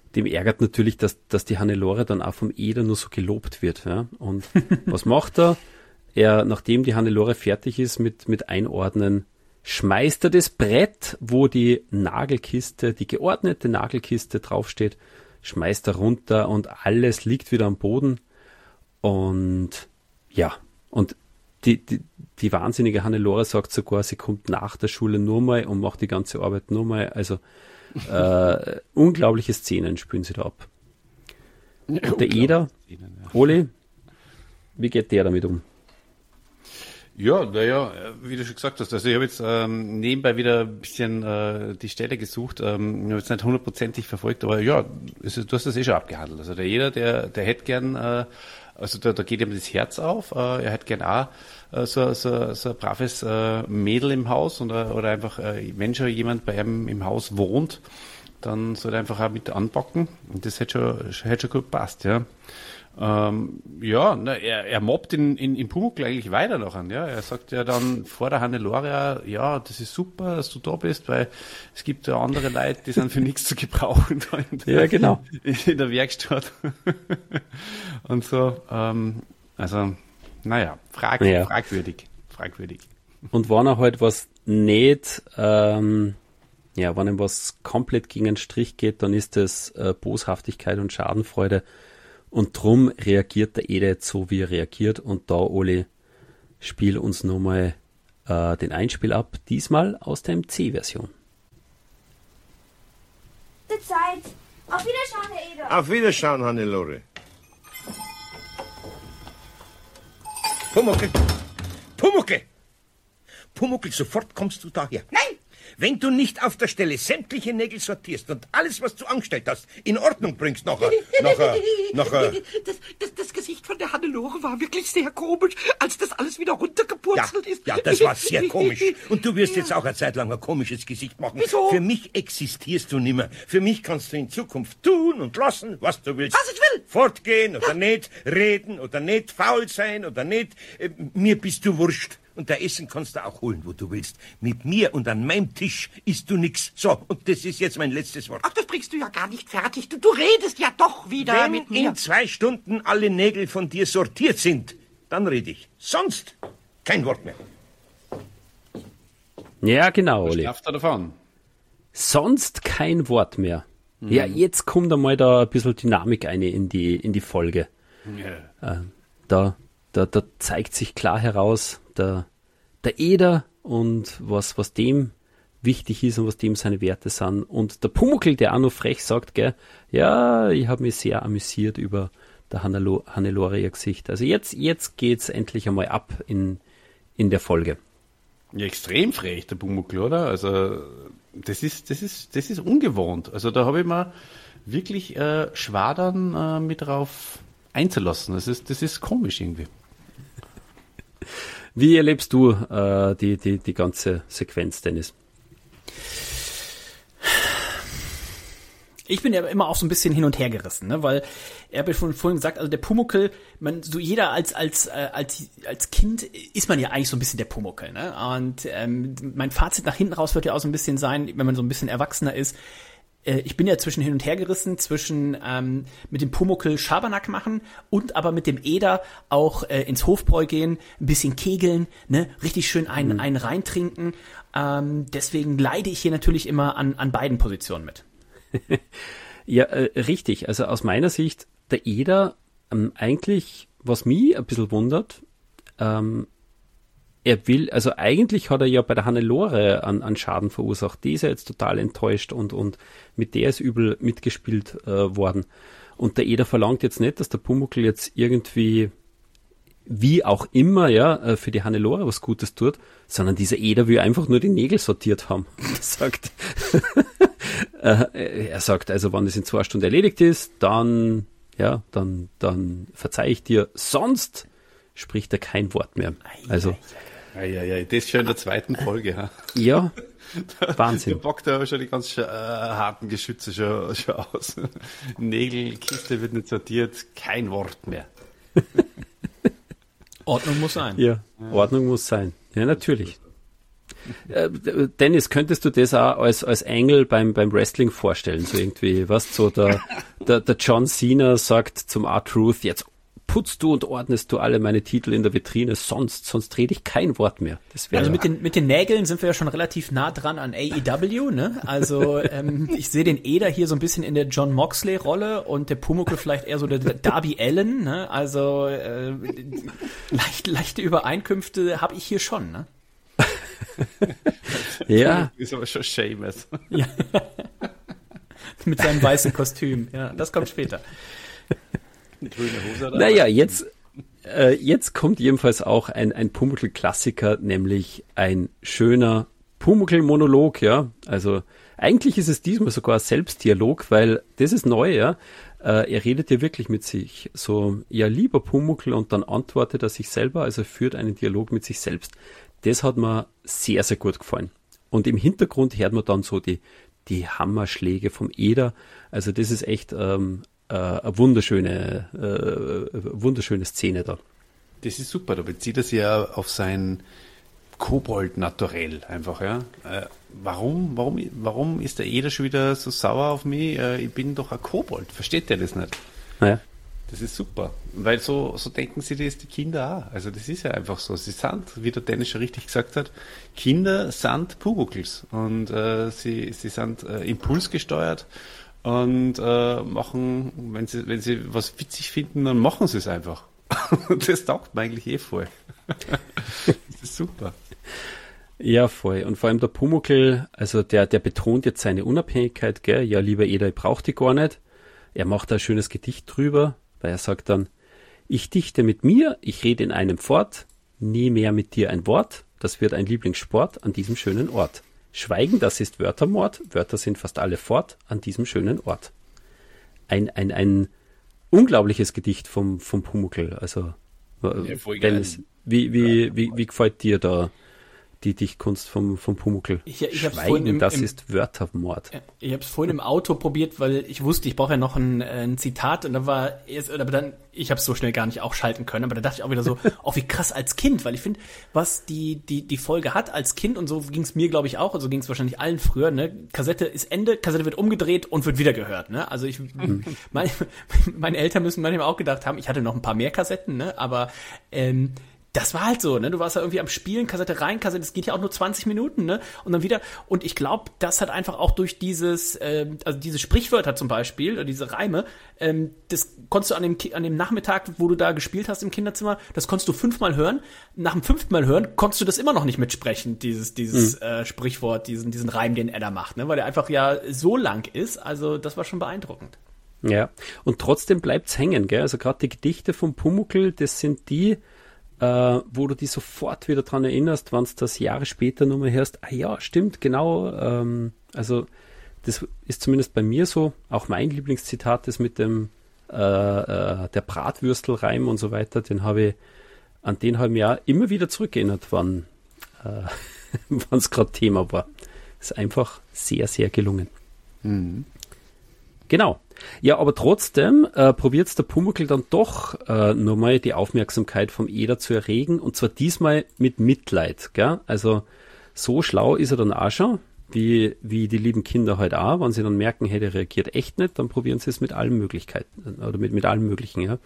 dem ärgert natürlich, dass, dass die Hannelore dann auch vom Eder nur so gelobt wird. Ja? Und was macht er? Er, nachdem die Hannelore fertig ist mit, mit Einordnen, schmeißt er das Brett, wo die Nagelkiste, die geordnete Nagelkiste draufsteht, schmeißt er runter und alles liegt wieder am Boden. Und ja, und die, die, die wahnsinnige Hannelore sagt sogar, sie kommt nach der Schule nur mal und macht die ganze Arbeit nur mal. Also äh, unglaubliche Szenen spielen sie da ab. Und der Eder, Szenen, ja. Oli, wie geht der damit um? Ja, naja, wie du schon gesagt hast, also ich habe jetzt ähm, nebenbei wieder ein bisschen äh, die Stelle gesucht, ähm, ich habe jetzt nicht hundertprozentig verfolgt, aber ja, also, du hast das eh schon abgehandelt. Also der jeder, der, der hätte gern, äh, also da, da geht ihm das Herz auf, äh, er hätte gern auch äh, so, so, so ein braves äh, Mädel im Haus oder, oder einfach, äh, wenn schon jemand bei ihm im Haus wohnt, dann soll er einfach auch mit anpacken und das hätte schon, hätte schon gut passt, ja. Ähm, ja, na, er, er mobbt in, in, in Pumuckl eigentlich weiter noch an, ja. Er sagt ja dann vor der Hannelore, ja, das ist super, dass du da bist, weil es gibt ja andere Leute, die sind für nichts zu gebrauchen da in der, ja, genau. in der Werkstatt. Und so, ähm, also, naja, frag, ja. fragwürdig, fragwürdig. Und wenn er halt was nicht, ähm, ja, wenn ihm was komplett gegen den Strich geht, dann ist das äh, Boshaftigkeit und Schadenfreude. Und drum reagiert der Eder jetzt so, wie er reagiert. Und da, Oli, spiel uns nochmal äh, den Einspiel ab. Diesmal aus der M C-Version. Die Zeit. Auf Wiederschauen, Herr Eder. Auf Wiederschauen, Hannelore. Pumuckl! Pumuckl! Pumuckl, sofort kommst du daher. Nein! Wenn du nicht auf der Stelle sämtliche Nägel sortierst und alles, was du angestellt hast, in Ordnung bringst, nachher, nachher, nachher... Das, das, das Gesicht von der Hannelore war wirklich sehr komisch, als das alles wieder runtergepurzelt ja, ist. Ja, das war sehr komisch. Und du wirst ja. jetzt auch eine Zeit lang ein komisches Gesicht machen. Wieso? Für mich existierst du nimmer. Für mich kannst du in Zukunft tun und lassen, was du willst. Was ich will. Fortgehen oder nicht, reden oder nicht, faul sein oder nicht. Äh, mir bist du wurscht. Und der Essen kannst du auch holen, wo du willst. Mit mir und an meinem Tisch isst du nix. So, und das ist jetzt mein letztes Wort. Ach, das bringst du ja gar nicht fertig. Du, du redest ja doch wieder Wenn mit mir. in zwei Stunden alle Nägel von dir sortiert sind, dann rede ich. Sonst kein Wort mehr. Ja, genau, Oli. Was er davon? Sonst kein Wort mehr. Mhm. Ja, jetzt kommt einmal da ein bisschen Dynamik eine in die, in die Folge. Ja. Äh, da, da, da zeigt sich klar heraus, der, der Eder und was, was dem wichtig ist und was dem seine Werte sind. Und der Pumuckl, der auch noch frech sagt, gell, ja, ich habe mich sehr amüsiert über der Hannelo- Hannelore ihr Gesicht. Also jetzt, jetzt geht's endlich einmal ab in, in der Folge. Ja, extrem frech, der Pumuckl, oder? Also, das ist, das ist, das ist ungewohnt. Also, da habe ich mir wirklich äh, Schwadern äh, mit drauf einzulassen. Das ist, das ist komisch irgendwie. Wie erlebst du äh, die, die, die ganze Sequenz, Dennis? Ich bin ja immer auch so ein bisschen hin und her gerissen, ne? Weil er hat ja schon vorhin gesagt, also der Pumuckl, man so jeder als als äh, als als Kind ist man ja eigentlich so ein bisschen der Pumuckl, ne? Und ähm, mein Fazit nach hinten raus wird ja auch so ein bisschen sein, wenn man so ein bisschen erwachsener ist. Äh, ich bin ja zwischen hin und her gerissen, zwischen ähm, mit dem Pumuckl Schabernack machen und aber mit dem Eder auch äh, ins Hofbräu gehen, ein bisschen kegeln, ne? Richtig schön einen mhm. einen reintrinken. Ähm, deswegen leide ich hier natürlich immer an an beiden Positionen mit. Ja, äh, richtig. Also aus meiner Sicht, der Eder, ähm, eigentlich, was mich ein bisschen wundert, ähm, er will, also eigentlich hat er ja bei der Hannelore an, an Schaden verursacht. Die ist ja jetzt total enttäuscht und, und mit der ist übel mitgespielt äh, worden. Und der Eder verlangt jetzt nicht, dass der Pumuckl jetzt irgendwie, wie auch immer, ja, für die Hannelore was Gutes tut, sondern dieser Eder will einfach nur die Nägel sortiert haben. Er sagt, er sagt, also wenn das in zwei Stunden erledigt ist, dann, ja, dann, dann verzeih ich dir. Sonst spricht er kein Wort mehr. Also, ja, ja, ja, das ist schon in der zweiten Folge, ha? Ja, Wahnsinn. Der packt ja schon die ganz äh, harten Geschütze schon, schon aus. Nägel, Kiste wird nicht sortiert, kein Wort mehr. Ordnung muss sein. Ja, Ordnung muss sein. Ja, natürlich. Äh, Dennis, könntest du das auch als, als Engel beim, beim Wrestling vorstellen? So irgendwie, was so der, der, der John Cena sagt zum R-Truth, jetzt putzt du und ordnest du alle meine Titel in der Vitrine, sonst, sonst rede ich kein Wort mehr. Das wäre also mit den, mit den Nägeln sind wir ja schon relativ nah dran an A E W, ne? Also, ähm, ich sehe den Eder hier so ein bisschen in der John Moxley-Rolle und der Pumuckl vielleicht eher so der Darby Allin, ne? Also, äh, leicht, leichte Übereinkünfte habe ich hier schon, ne? Ja. Ist aber schon Seamus. Ja. Mit seinem weißen Kostüm, ja, das kommt später. Grüne Hose. Naja, jetzt, äh, jetzt kommt jedenfalls auch ein, ein Pumuckl-Klassiker, nämlich ein schöner Pumuckl-Monolog, ja. Also eigentlich ist es diesmal sogar ein Selbstdialog, weil das ist neu, ja. Äh, er redet ja wirklich mit sich so, ja, lieber Pumuckl, und dann antwortet er sich selber, also er führt einen Dialog mit sich selbst. Das hat mir sehr, sehr gut gefallen. Und im Hintergrund hört man dann so die, die Hammerschläge vom Eder. Also das ist echt ähm, äh, eine wunderschöne, äh, wunderschöne Szene da. Das ist super, da bezieht er sich ja auf sein Kobold-Naturell einfach, ja. Äh, warum, warum, warum ist der Eder schon wieder so sauer auf mich? Äh, ich bin doch ein Kobold, versteht der das nicht? Naja. Das ist super, weil so, so denken sie das die Kinder auch. Also das ist ja einfach so. Sie sind, wie der Dennis schon richtig gesagt hat, Kinder sind Pumuckls und äh, sie, sie sind äh, impulsgesteuert und äh, machen, wenn sie, wenn sie was witzig finden, dann machen sie es einfach. Und das taugt mir eigentlich eh voll. Das ist super. Ja, voll. Und vor allem der Pumuckl, also der, der betont jetzt seine Unabhängigkeit, gell? Ja, lieber Eder, ich brauch die gar nicht. Er macht da ein schönes Gedicht drüber, weil er sagt dann, ich dichte mit mir, ich rede in einem fort, nie mehr mit dir ein Wort, das wird ein Lieblingssport an diesem schönen Ort. Schweigen, das ist Wörtermord, Wörter sind fast alle fort an diesem schönen Ort. Ein, ein, ein unglaubliches Gedicht vom, vom Pumuckl, also, ja, voll Dennis, geil. wie, wie, wie, wie gefällt dir da die Dichtkunst vom, vom Pumuckl? Ich, ich hab's Schweigen, im, das im, ist Wörtermord. Ich habe es vorhin im Auto probiert, weil ich wusste, ich brauche ja noch ein, ein Zitat und dann war erst, aber dann, ich habe es so schnell gar nicht auch schalten können, aber da dachte ich auch wieder so, auch wie krass als Kind, weil ich finde, was die die die Folge hat als Kind, und so ging es mir, glaube ich, auch, und so ging es wahrscheinlich allen früher, ne? Kassette ist Ende, Kassette wird umgedreht und wird wieder gehört, ne? Also ich, mhm. meine, meine Eltern müssen manchmal auch gedacht haben, ich hatte noch ein paar mehr Kassetten, ne? Aber ähm, das war halt so, ne? Du warst ja irgendwie am Spielen, Kassette rein, Kassette, das geht ja auch nur zwanzig Minuten, ne? Und dann wieder, und ich glaube, das hat einfach auch durch dieses, ähm, also diese Sprichwörter zum Beispiel, oder diese Reime, ähm, das konntest du an dem, an dem Nachmittag, wo du da gespielt hast im Kinderzimmer, das konntest du fünfmal hören. Nach dem fünften Mal hören, konntest du das immer noch nicht mitsprechen, dieses, dieses mhm. äh, Sprichwort, diesen, diesen Reim, den er da macht, ne? Weil der einfach ja so lang ist, also das war schon beeindruckend. Ja, und trotzdem bleibt's hängen, gell? Also gerade die Gedichte vom Pumuckl, das sind die, Uh, wo du dich sofort wieder dran erinnerst, wenn du das Jahre später nochmal hörst, ah ja, stimmt, genau, ähm, also das ist zumindest bei mir so, auch mein Lieblingszitat ist mit dem äh, äh, der Bratwürstelreim und so weiter, den habe ich, an den habe ich mich auch immer wieder zurückerinnert, wann äh, es gerade Thema war. Ist einfach sehr, sehr gelungen. Mhm. Genau. Ja, aber trotzdem äh, probiert der Pumuckl dann doch äh, nochmal die Aufmerksamkeit vom Eder zu erregen, und zwar diesmal mit Mitleid, gell? Also so schlau ist er dann auch schon, wie, wie die lieben Kinder halt auch, wenn sie dann merken, hey, der reagiert echt nicht, dann probieren sie es mit allen Möglichkeiten, oder mit, mit allem Möglichen, ja.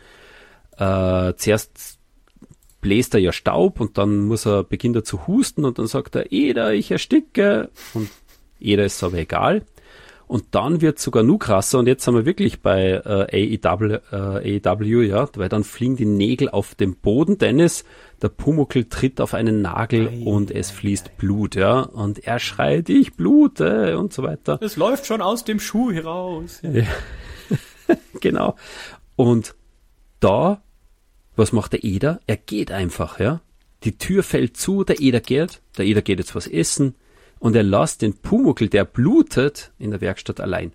Äh, zuerst bläst er ja Staub und dann muss er, beginnt er zu husten und dann sagt er, Eder, ich ersticke, und Eder ist aber egal. Und dann wird sogar nur krasser, und jetzt sind wir wirklich bei äh, A E W, äh, A E W, ja, weil dann fliegen die Nägel auf den Boden, Dennis, der Pumuckl tritt auf einen Nagel ei, und es ei, fließt ei. Blut, ja, und er schreit, ich blute und so weiter. Es läuft schon aus dem Schuh heraus. Ja. Ja. Genau. Und da, was macht der Eder? Er geht einfach, ja. Die Tür fällt zu, der Eder geht, der Eder geht jetzt was essen, und er lässt den Pumuckl, der blutet, in der Werkstatt allein.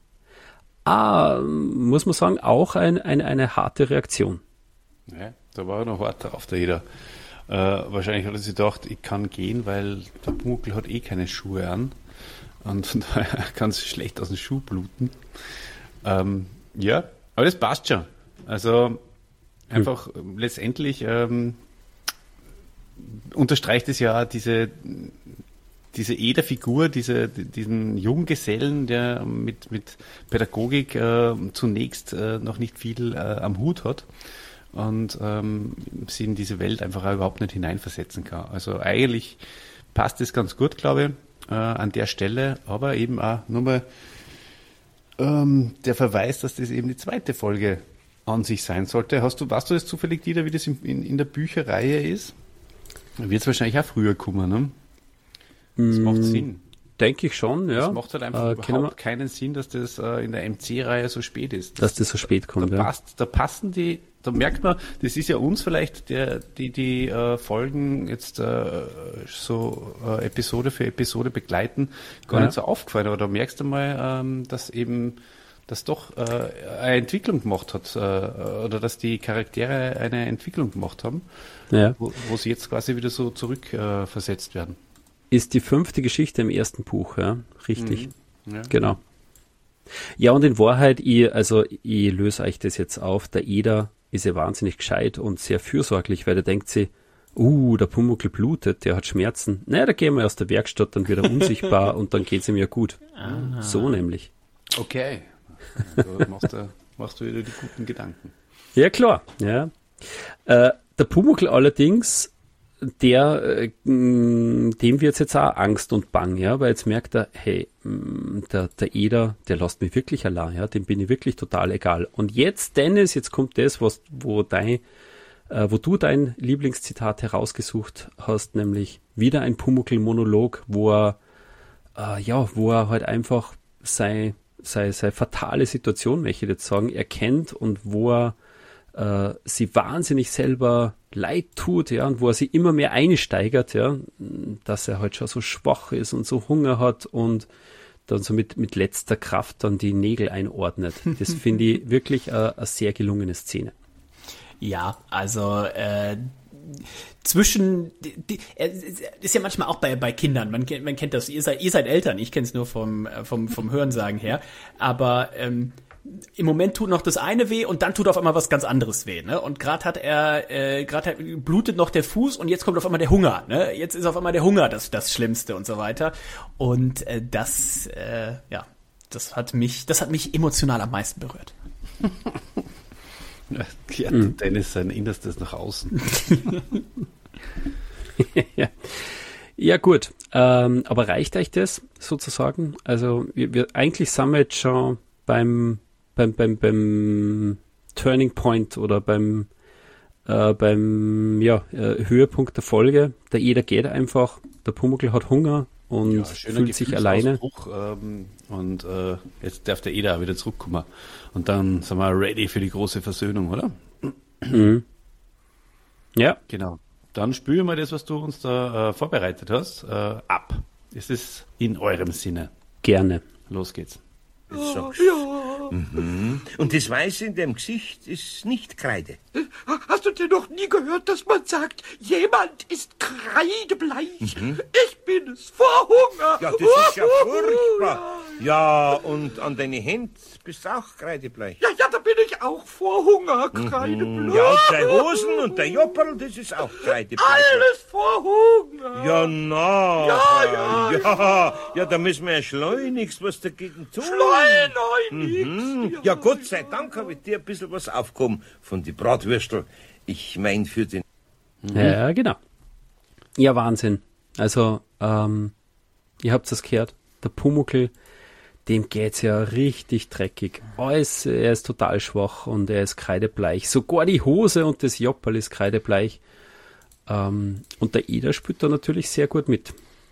Ah, muss man sagen, auch ein, ein, eine harte Reaktion. Ja, da war er noch hart drauf, der Eder. Äh, wahrscheinlich hat er sich gedacht, ich kann gehen, weil der Pumuckl hat eh keine Schuhe an. Und von daher kann es schlecht aus dem Schuh bluten. Ähm, ja, aber das passt schon. Also einfach hm. letztendlich ähm, unterstreicht es ja diese... diese Eder-Figur, diese, diesen Junggesellen, der mit, mit Pädagogik äh, zunächst äh, noch nicht viel äh, am Hut hat und ähm, sie in diese Welt einfach auch überhaupt nicht hineinversetzen kann. Also eigentlich passt es ganz gut, glaube ich, äh, an der Stelle, aber eben auch nur mal ähm, der Verweis, dass das eben die zweite Folge an sich sein sollte. Hast du, weißt du das zufällig, Dieter, wie das in, in, in der Bücherreihe ist? Wird es wahrscheinlich auch früher kommen, ne? Das mm, macht Sinn. Denke ich schon, ja. Das macht halt einfach äh, überhaupt keinen Sinn, dass das äh, in der M C-Reihe so spät ist. Dass das so spät kommt, da ja. Passt, da passen die, da merkt man, das ist ja uns vielleicht, der, die die äh, Folgen jetzt äh, so äh, Episode für Episode begleiten, gar ja. nicht so aufgefallen. Aber da merkst du mal, ähm, dass eben das doch äh, eine Entwicklung gemacht hat, äh, oder dass die Charaktere eine Entwicklung gemacht haben, ja. wo, wo sie jetzt quasi wieder so zurückversetzt äh, versetzt werden. Ist die fünfte Geschichte im ersten Buch, ja, richtig. Mhm. Ja. Genau. Ja, und in Wahrheit, ich, also ich löse euch das jetzt auf, der Eder ist ja wahnsinnig gescheit und sehr fürsorglich, weil der denkt sich, uh, der Pumuckl blutet, der hat Schmerzen. Naja, da gehen wir aus der Werkstatt dann wieder unsichtbar und dann geht's ihm ja gut. Ah. So nämlich. Okay. Also machst du, machst du wieder die guten Gedanken. Ja, klar. Ja. Äh, der Pumuckl allerdings, der, äh, dem wird jetzt auch Angst und Bang, ja, weil jetzt merkt er, hey, der, der Eder, der lässt mich wirklich allein, ja, dem bin ich wirklich total egal. Und jetzt, Dennis, jetzt kommt das, was, wo dein, äh, wo du dein Lieblingszitat herausgesucht hast, nämlich wieder ein Pumuckl-Monolog, wo er, äh, ja, wo er halt einfach sei Sei, sei fatale Situation, möchte ich jetzt sagen, erkennt und wo er äh, sie wahnsinnig selber leid tut, ja, und wo er sie immer mehr einsteigert, ja, dass er halt schon so schwach ist und so Hunger hat und dann so mit, mit letzter Kraft dann die Nägel einordnet. Das finde ich wirklich eine sehr gelungene Szene. Ja, also äh, zwischen, die, die, ist ja manchmal auch bei, bei Kindern, man, man kennt das, ihr seid, ihr seid Eltern, ich kenne es nur vom, vom, vom Hörensagen her, aber ähm, im Moment tut noch das eine weh und dann tut auf einmal was ganz anderes weh, ne? Und gerade hat er, äh, gerade blutet noch der Fuß und jetzt kommt auf einmal der Hunger, ne? Jetzt ist auf einmal der Hunger das, das Schlimmste und so weiter. Und äh, das, äh, ja, das hat mich, das hat mich emotional am meisten berührt. Ja, mhm. Dennis sein Innerstes nach außen. ja. ja, gut. Ähm, aber reicht euch das sozusagen? Also wir, wir eigentlich sind wir jetzt schon beim beim beim beim Turning Point oder beim äh, beim ja äh, Höhepunkt der Folge. Der Eder geht einfach. Der Pumuckl hat Hunger und ja, fühlt sich alleine. Ähm, und äh, jetzt darf der Eder auch wieder zurückkommen. Und dann sind wir ready für die große Versöhnung, oder? Mhm. Ja. Genau. Dann spüren wir das, was du uns da äh, vorbereitet hast, äh, ab. Es ist in eurem Sinne. Gerne. Los geht's. Oh, ja. Mhm. Und das Weiße in dem Gesicht ist nicht Kreide. Hast du denn noch nie gehört, dass man sagt, jemand ist kreidebleich? Mhm. Ich bin es vor Hunger. Ja, das ist ja furchtbar. Ja, und an deine Hände bist du auch kreidebleich. Ja, ja, da bin ich auch vor Hunger kreidebleich. Mhm. Ja, und deine Hosen und der Jopperl, das ist auch kreidebleich. Alles vor Hunger. Ja, na. Ja, ja. Ja, ja, da müssen wir ja schleunigst was dagegen tun. Schleunigst. Mhm. Ja, Gott sei Dank habe ich dir ein bisschen was aufgehoben von die Bratwürstel. Ich mein für den... Mhm. Ja, genau. Ja, Wahnsinn. Also, ähm, ihr habt es gehört, der Pumuckl, dem geht's ja richtig dreckig. Alles, er ist total schwach und er ist kreidebleich. Sogar die Hose und das Jopperl ist kreidebleich. Ähm, und der Eder spielt da natürlich sehr gut mit.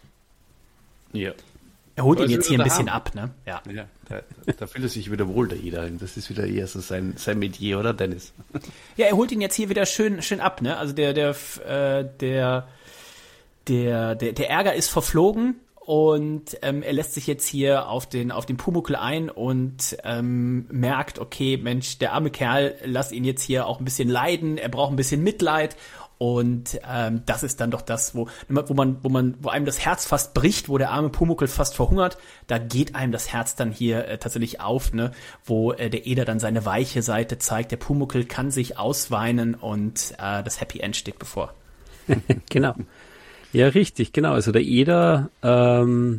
Ja. Er holt ihn jetzt hier ein bisschen ab, ne? Ja. ja da, da fühlt er sich wieder wohl, der Eder. Das ist wieder eher so sein, sein Metier, oder, Dennis? Ja, er holt ihn jetzt hier wieder schön, schön ab, ne? Also der, der, äh, der, der, der, der Ärger ist verflogen und ähm, er lässt sich jetzt hier auf den, auf den Pumuckl ein und ähm, merkt, okay, Mensch, der arme Kerl, lass ihn jetzt hier auch ein bisschen leiden, er braucht ein bisschen Mitleid. Und ähm, das ist dann doch das, wo, wo man, wo man, wo einem das Herz fast bricht, wo der arme Pumuckl fast verhungert. Da geht einem das Herz dann hier äh, tatsächlich auf, ne, wo äh, der Eder dann seine weiche Seite zeigt. Der Pumuckl kann sich ausweinen und äh, das Happy End steht bevor. Genau. Ja, richtig, genau. Also der Eder ähm,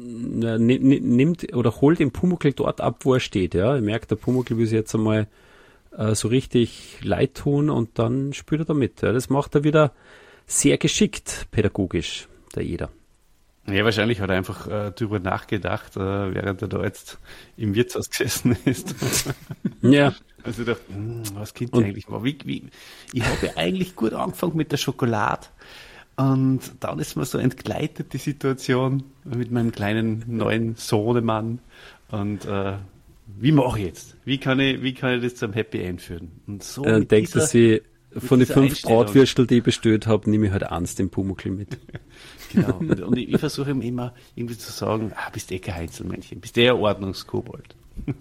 nimmt oder holt den Pumuckl dort ab, wo er steht. Ja, er merkt, der Pumuckl will sich jetzt einmal äh, so richtig leid tun und dann spielt er da mit. Ja. Das macht er wieder sehr geschickt pädagogisch, der Eder. Ja, wahrscheinlich hat er einfach äh, drüber nachgedacht, äh, während er da jetzt im Wirtshaus gesessen ist. Ja. Also ich dachte, was könnte eigentlich mal? Wie, wie, ich habe ja eigentlich gut angefangen mit der Schokolade und dann ist mir so entgleitet die Situation mit meinem kleinen neuen Sohnemann und äh, wie mache ich jetzt? Wie kann ich, wie kann ich das zum Happy End führen? Und so äh, denkt er sich, von den fünf Bratwürstel, die ich bestellt habe, nehme ich halt eins den Pumuckl mit. Genau. Und, und ich, ich versuche ihm immer irgendwie zu sagen, ah, bist eh kein Heinzelmännchen, bist eh ein Ordnungskobold.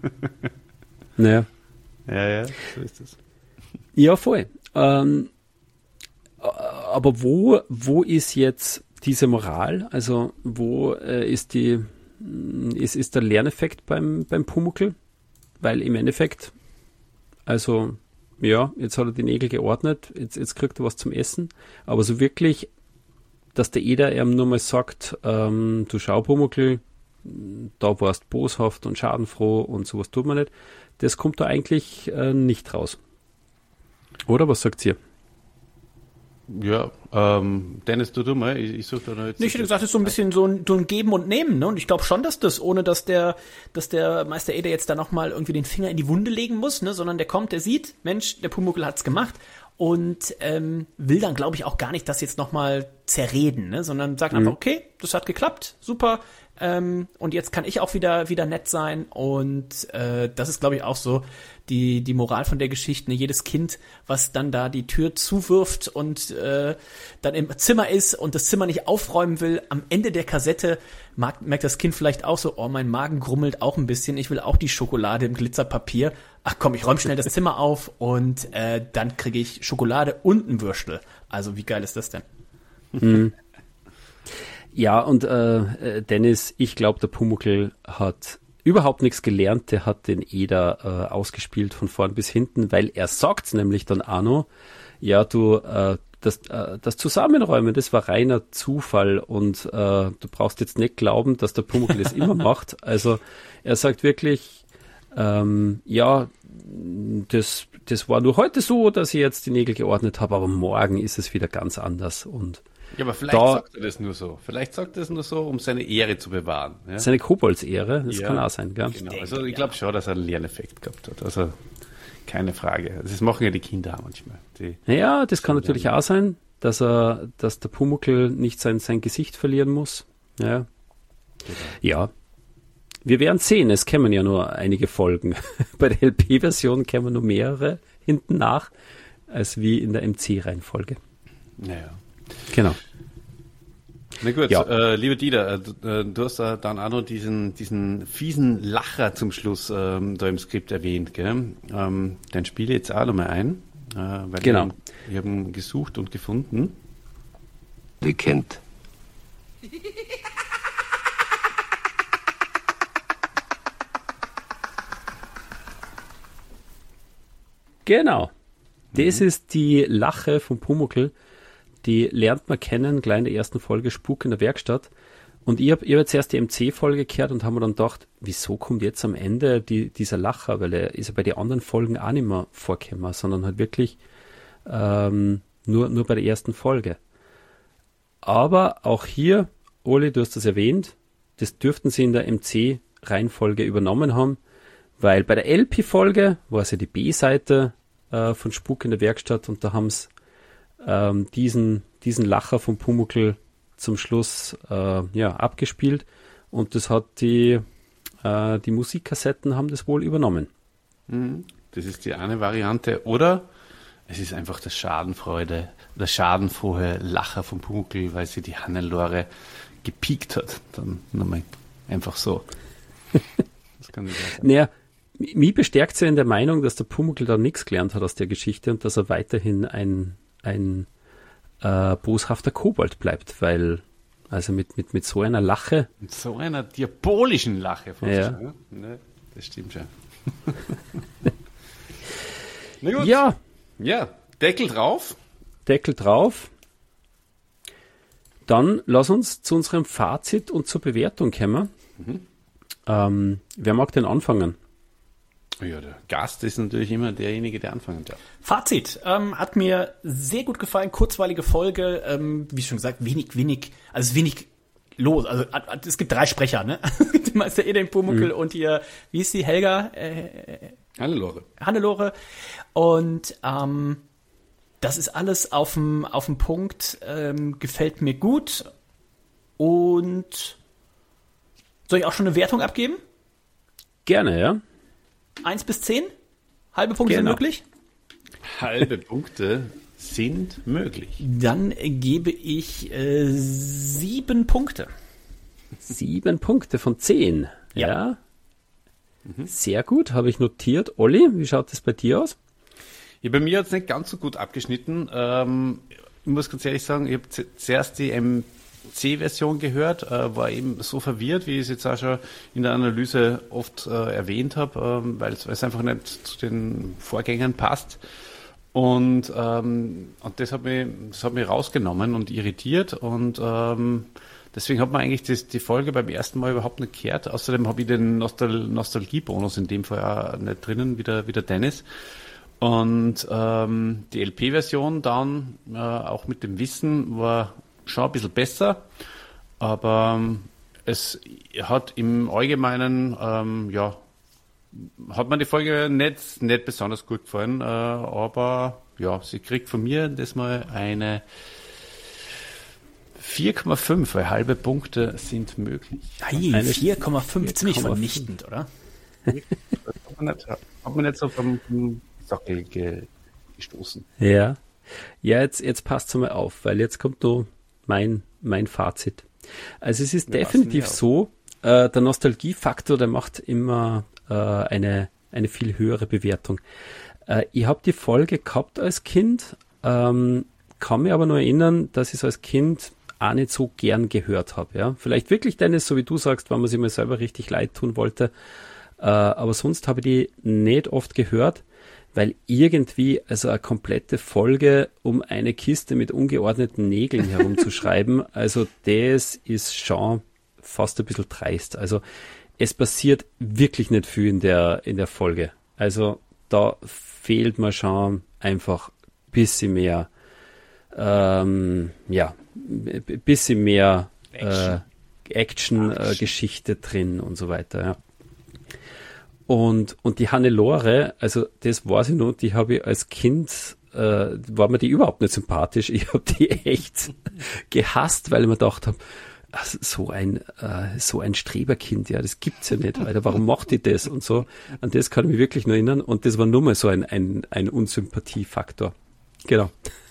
Naja. Ja, ja, so ist es. Ja, voll. Ähm, aber wo, wo ist jetzt diese Moral? Also wo äh, ist die, ist, ist der Lerneffekt beim, beim Pumuckl? Weil im Endeffekt, also ja, jetzt hat er die Nägel geordnet, jetzt, jetzt kriegt er was zum Essen, aber so wirklich, dass der Eder ihm nur mal sagt, ähm, du schau Pumuckl, da warst boshaft und schadenfroh und sowas tut man nicht, das kommt da eigentlich äh, nicht raus. Oder was sagt ihr? Ja, ähm, Dennis, du du mal, ich, ich suche da noch jetzt. Nee, ich hätte gesagt, das ist so ein bisschen so ein, so ein Geben und Nehmen, ne? Und ich glaube schon, dass das, ohne dass der, dass der Meister Eder jetzt da nochmal irgendwie den Finger in die Wunde legen muss, ne? Sondern der kommt, der sieht, Mensch, der Pumuckl hat's gemacht und ähm, will dann, glaube ich, auch gar nicht das jetzt nochmal zerreden, ne? Sondern sagt mhm. einfach, okay, das hat geklappt, super, ähm, und jetzt kann ich auch wieder wieder nett sein und äh, das ist, glaube ich, auch so die die Moral von der Geschichte, ne? Jedes Kind, was dann da die Tür zuwirft und äh, dann im Zimmer ist und das Zimmer nicht aufräumen will, am Ende der Kassette mag, merkt das Kind vielleicht auch so, oh, mein Magen grummelt auch ein bisschen, ich will auch die Schokolade im Glitzerpapier. Ach komm, ich räume schnell das Zimmer auf und äh, dann kriege ich Schokolade und ein Würstel. Also wie geil ist das denn? Mhm. Ja, und äh, Dennis, ich glaube, der Pumuckl hat überhaupt nichts gelernt. Der hat den Eder äh, ausgespielt von vorn bis hinten, weil er sagt nämlich dann Arno, ja, du, äh, das, äh, das Zusammenräumen, das war reiner Zufall und äh, du brauchst jetzt nicht glauben, dass der Pumuckl das immer macht. Also er sagt wirklich, ähm, ja, das, das war nur heute so, dass ich jetzt die Nägel geordnet habe, aber morgen ist es wieder ganz anders und ja, aber vielleicht da, sagt er das nur so. Vielleicht sagt er das nur so, um seine Ehre zu bewahren. Ja? Seine Koboldsehre, das ja, kann auch sein, gell? Genau. Also ich glaube schon, dass er einen Lerneffekt gehabt hat. Also keine Frage. Das machen ja die Kinder auch manchmal. Die ja, das kann natürlich auch sein, dass er, dass der Pumuckl nicht sein, sein Gesicht verlieren muss. Ja. Genau. Ja. Wir werden sehen, es kämen ja nur einige Folgen. Bei der L P-Version kämen nur mehrere hinten nach, als wie in der M C-Reihenfolge. Naja. Genau. Na gut, ja. äh, lieber Dieter, äh, du, äh, du hast äh, dann auch noch diesen, diesen fiesen Lacher zum Schluss ähm, da im Skript erwähnt, gell? Ähm, den spiele ich jetzt auch nochmal ein, äh, weil genau. wir haben gesucht und gefunden. Die kennt. Genau. Das mhm. ist die Lache vom Pumuckl. Die lernt man kennen, gleich in der ersten Folge Spuk in der Werkstatt. Und ich habe hab jetzt erst die M C-Folge gehört und habe mir dann gedacht, wieso kommt jetzt am Ende die, dieser Lacher? Weil er ist ja bei den anderen Folgen auch nicht mehr vorgekommen, sondern halt wirklich ähm, nur, nur bei der ersten Folge. Aber auch hier, Oli, du hast das erwähnt, das dürften sie in der M C-Reihenfolge übernommen haben, weil bei der L P-Folge war es ja die B-Seite äh, von Spuk in der Werkstatt und da haben sie ähm, diesen, diesen Lacher vom Pumuckl zum Schluss äh, ja, abgespielt und das hat die, äh, die Musikkassetten haben das wohl übernommen. Das ist die eine Variante. Oder es ist einfach das Schadenfreude, der schadenfrohe Lacher vom Pumuckl, weil sie die Hannelore gepiekt hat. Dann nochmal einfach so. Das kann nicht sein. Naja, mich bestärkt ja in der Meinung, dass der Pumuckl da nichts gelernt hat aus der Geschichte und dass er weiterhin ein, ein äh, boshafter Kobold bleibt, weil also mit, mit, mit so einer Lache. Mit so einer diabolischen Lache. Von ja. Sich, ne? Das stimmt schon. Na gut. Ja. Ja, Deckel drauf. Deckel drauf. Dann lass uns zu unserem Fazit und zur Bewertung kommen. Mhm. Ähm, wer mag denn anfangen? Ja, der Gast ist natürlich immer derjenige, der anfangen darf. Fazit, ähm, hat mir sehr gut gefallen, kurzweilige Folge, ähm, wie schon gesagt, wenig, wenig, also wenig los, also es gibt drei Sprecher, ne? Meister Eder Pumuckl mhm. und hier, wie ist die, Helga? Äh, Hannelore. Hannelore. Und ähm, das ist alles auf dem auf dem Punkt, ähm, gefällt mir gut. Und soll ich auch schon eine Wertung abgeben? Gerne, ja. Eins bis zehn? Halbe Punkte genau. sind möglich? Halbe Punkte sind möglich. Dann gebe ich äh, sieben Punkte. Sieben Punkte von zehn. Ja. ja. Mhm. Sehr gut, habe ich notiert. Olli, wie schaut es bei dir aus? Ja, bei mir hat es nicht ganz so gut abgeschnitten. Ähm, ich muss ganz ehrlich sagen, ich habe z- zuerst die M C-Version gehört, äh, war eben so verwirrt, wie ich es jetzt auch schon in der Analyse oft äh, erwähnt habe, ähm, weil es einfach nicht zu den Vorgängern passt. Und, ähm, und das hat mich, das hat mich rausgenommen und irritiert. Und ähm, deswegen hat man eigentlich das, die Folge beim ersten Mal überhaupt nicht gehört. Außerdem habe ich den Nostal- Nostalgie-Bonus in dem Fall auch nicht drinnen, wie der, wie der Dennis. Und ähm, die L P-Version dann, äh, auch mit dem Wissen, war schon ein bisschen besser, aber ähm, es hat im Allgemeinen, ähm, ja, hat mir die Folge nicht, nicht besonders gut gefallen, äh, aber ja, sie kriegt von mir das mal eine vier Komma fünf, weil halbe Punkte sind möglich. Hey, vier Komma fünf, ziemlich vernichtend, oder? Hat man nicht, hat man nicht so vom Sockel ge, gestoßen. Ja, ja, jetzt, jetzt passt es mal auf, weil jetzt kommt noch mein, mein Fazit. Also es ist Wir definitiv so, äh, der Nostalgiefaktor, der macht immer äh, eine, eine viel höhere Bewertung. Äh, ich habe die Folge gehabt als Kind, ähm, kann mich aber nur erinnern, dass ich es als Kind auch nicht so gern gehört habe. Ja? Vielleicht wirklich, Dennis, so wie du sagst, wenn man sich mal selber richtig leid tun wollte, äh, aber sonst habe ich die nicht oft gehört, weil irgendwie, also eine komplette Folge um eine Kiste mit ungeordneten Nägeln herumzuschreiben, also das ist schon fast ein bisschen dreist. Also es passiert wirklich nicht viel in der, in der Folge. Also da fehlt mir schon einfach ein bisschen mehr, ähm, ja, ein bisschen mehr äh, Action-Geschichte äh, drin und so weiter, ja. Und, und die Hannelore, also das weiß ich noch, die habe ich als Kind, äh, war mir die überhaupt nicht sympathisch. Ich habe die echt gehasst, weil ich mir gedacht habe, also so ein äh, so ein Streberkind, ja, das gibt's ja nicht, Alter. Warum macht die das? Und so, an das kann ich mich wirklich noch erinnern. Und das war nur mal so ein, ein, ein Unsympathiefaktor. Genau.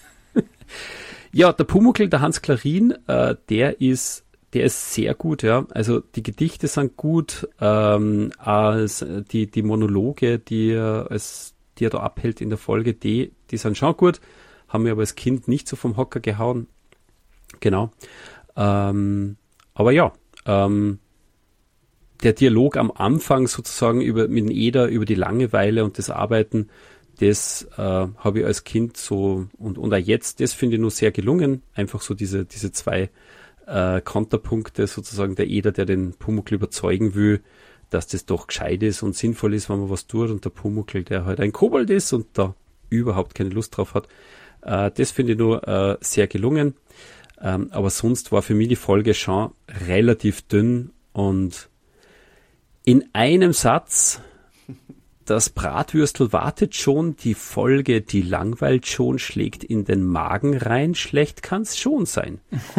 Ja, der Pumuckl, der Hans Klarin, äh, der ist Der ist sehr gut, ja. Also die Gedichte sind gut, ähm, als die die Monologe, die er als die er da abhält in der Folge, die die sind schon gut, haben mir aber als Kind nicht so vom Hocker gehauen. Genau. Ähm, aber ja, ähm, der Dialog am Anfang sozusagen über mit dem Eder über die Langeweile und das Arbeiten, das äh, habe ich als Kind so und und auch jetzt, das finde ich nur sehr gelungen. Einfach so diese diese zwei Äh, Konterpunkte, sozusagen der Eder, der den Pumuckl überzeugen will, dass das doch gescheit ist und sinnvoll ist, wenn man was tut, und der Pumuckl, der halt ein Kobold ist und da überhaupt keine Lust drauf hat. Äh, das finde ich nur äh, sehr gelungen. Ähm, aber sonst war für mich die Folge schon relativ dünn und in einem Satz: Das Bratwürstel wartet schon, die Folge, die langweilt schon, schlägt in den Magen rein, schlecht kann's schon sein.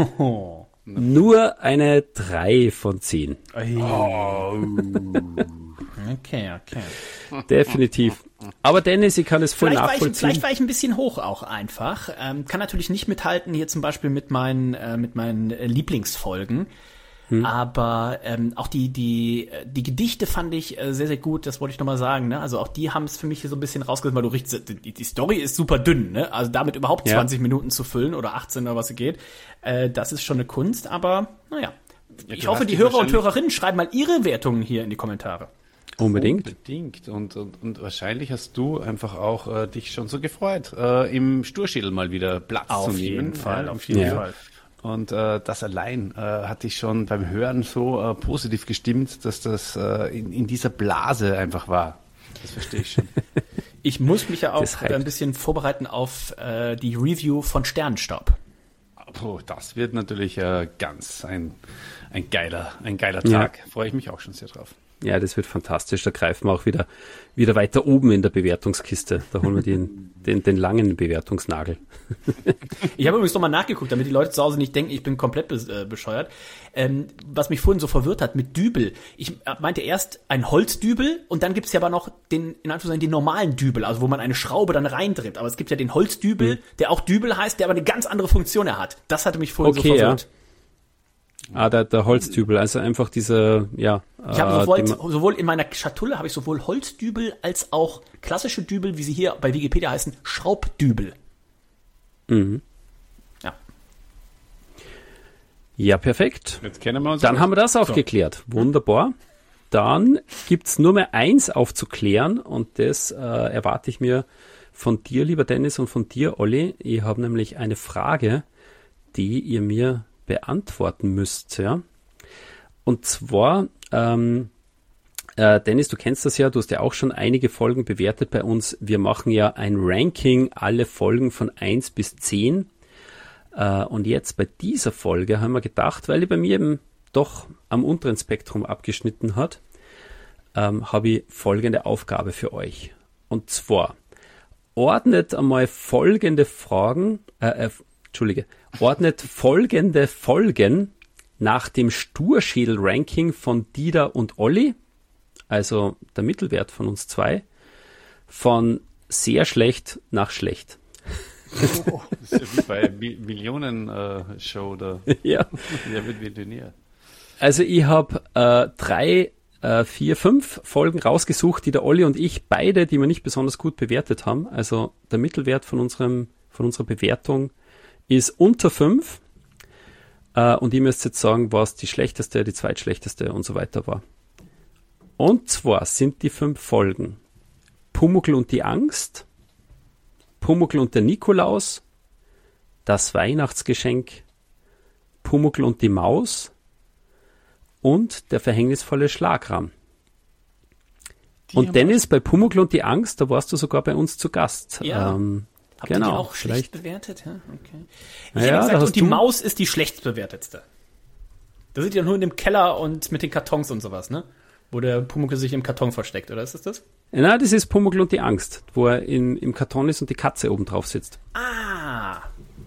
Nur eine drei von zehn. Oh. Okay, okay. Definitiv. Aber Dennis, ich kann es voll vielleicht nachvollziehen. War ich, vielleicht war ich ein bisschen hoch auch einfach. Ähm, kann natürlich nicht mithalten hier zum Beispiel mit meinen, äh, mit meinen äh, Lieblingsfolgen. Hm. Aber ähm, auch die die die Gedichte fand ich äh, sehr, sehr gut, das wollte ich nochmal sagen. Ne? Also auch die haben es für mich hier so ein bisschen rausgerissen, weil du richtig, die, die Story ist super dünn, ne? Also damit überhaupt ja. zwanzig Minuten zu füllen oder achtzehn oder was es geht, äh, das ist schon eine Kunst, aber naja. Ja, ich hoffe, die Hörer und Hörerinnen schreiben mal ihre Wertungen hier in die Kommentare. Unbedingt. Unbedingt. Und, und, und wahrscheinlich hast du einfach auch äh, dich schon so gefreut, äh, im Sturschädel mal wieder Platz auf zu nehmen. Jeden Fall, ja, auf jeden ja. Fall. Und äh, das allein äh, hat dich schon beim Hören so äh, positiv gestimmt, dass das äh, in, in dieser Blase einfach war. Das verstehe ich schon. Ich muss mich ja auch ein bisschen vorbereiten auf äh, die Review von Sternenstaub. Oh, das wird natürlich äh, ganz ein, ein geiler, ein geiler Tag. Ja. Freue ich mich auch schon sehr drauf. Ja, das wird fantastisch. Da greifen wir auch wieder, wieder weiter oben in der Bewertungskiste. Da holen wir den, den, den langen Bewertungsnagel. Ich habe übrigens nochmal nachgeguckt, damit die Leute zu Hause nicht denken, ich bin komplett be- äh, bescheuert. Ähm, was mich vorhin so verwirrt hat mit Dübel. Ich meinte erst ein Holzdübel und dann gibt es ja aber noch den, in Anführungszeichen, den normalen Dübel, also wo man eine Schraube dann reindreht. Aber es gibt ja den Holzdübel, mhm. der auch Dübel heißt, der aber eine ganz andere Funktion er hat. Das hatte mich vorhin okay, so verwirrt. Ja. Ah, der, der Holzdübel, also einfach diese, ja. Ich habe sowohl, äh, sowohl in meiner Schatulle habe ich sowohl Holzdübel als auch klassische Dübel, wie sie hier bei Wikipedia heißen, Schraubdübel. Mhm. Ja. Ja, perfekt. Jetzt kennen wir uns. Dann haben wir das auch so. geklärt. Wunderbar. Dann gibt's nur mehr eins aufzuklären und das äh, erwarte ich mir von dir, lieber Dennis, und von dir, Olli. Ich habe nämlich eine Frage, die ihr mir beantworten müsst, ja. Und zwar, ähm, äh, Dennis, du kennst das ja, du hast ja auch schon einige Folgen bewertet bei uns. Wir machen ja ein Ranking, alle Folgen von eins bis zehn. Äh, und jetzt bei dieser Folge haben wir gedacht, weil die bei mir eben doch am unteren Spektrum abgeschnitten hat, ähm, habe ich folgende Aufgabe für euch. Und zwar, ordnet einmal folgende Fragen, äh, äh Entschuldige, ordnet folgende Folgen nach dem Sturschädel-Ranking von Dida und Olli, also der Mittelwert von uns zwei, von sehr schlecht nach schlecht. Oh, das ist ja wie bei Mi- Millionen-Show äh, da. Ja. Der wird Millionär. Also ich habe äh, drei, äh, vier, fünf Folgen rausgesucht, die der Olli und ich beide, die wir nicht besonders gut bewertet haben. Also der Mittelwert von unserem, von unserer Bewertung ist unter fünf. Äh, und ihr müsst jetzt sagen, was die schlechteste, die zweitschlechteste und so weiter war. Und zwar sind die fünf Folgen Pumuckl und die Angst, Pumuckl und der Nikolaus, das Weihnachtsgeschenk, Pumuckl und die Maus und der verhängnisvolle Schlagrahm. Die und Dennis, bei Pumuckl und die Angst, da warst du sogar bei uns zu Gast. Ja. Ähm, Habt genau, ihr die auch schlecht vielleicht bewertet? Ja, okay. Ich ja, hätte gesagt, und und die du... Maus ist die schlecht bewertetste. Da sind die ja nur in dem Keller und mit den Kartons und sowas, ne? Wo der Pumuckl sich im Karton versteckt, oder ist das das? Nein, das ist Pumuckl und die Angst, wo er in, im Karton ist und die Katze oben drauf sitzt. Ah.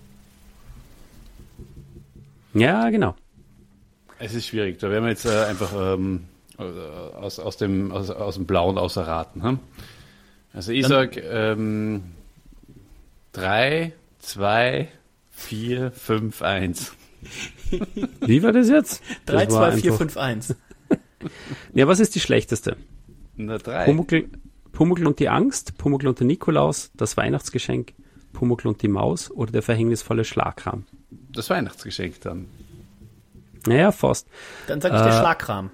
Ja, genau. Es ist schwierig. Da werden wir jetzt äh, einfach ähm, aus, aus, dem, aus, aus dem Blauen außer raten. Hm? Also ich sag ähm, drei, zwei, vier, fünf, eins. Wie war das jetzt? drei, das war zwei, vier, einfach... fünf, eins. Ja, was ist die schlechteste? Na, drei. Pumuckl, Pumuckl und die Angst, Pumuckl und der Nikolaus, das Weihnachtsgeschenk, Pumuckl und die Maus oder der verhängnisvolle Schlagrahm? Das Weihnachtsgeschenk dann. Naja, fast. Dann sag ich äh, der Schlagrahm.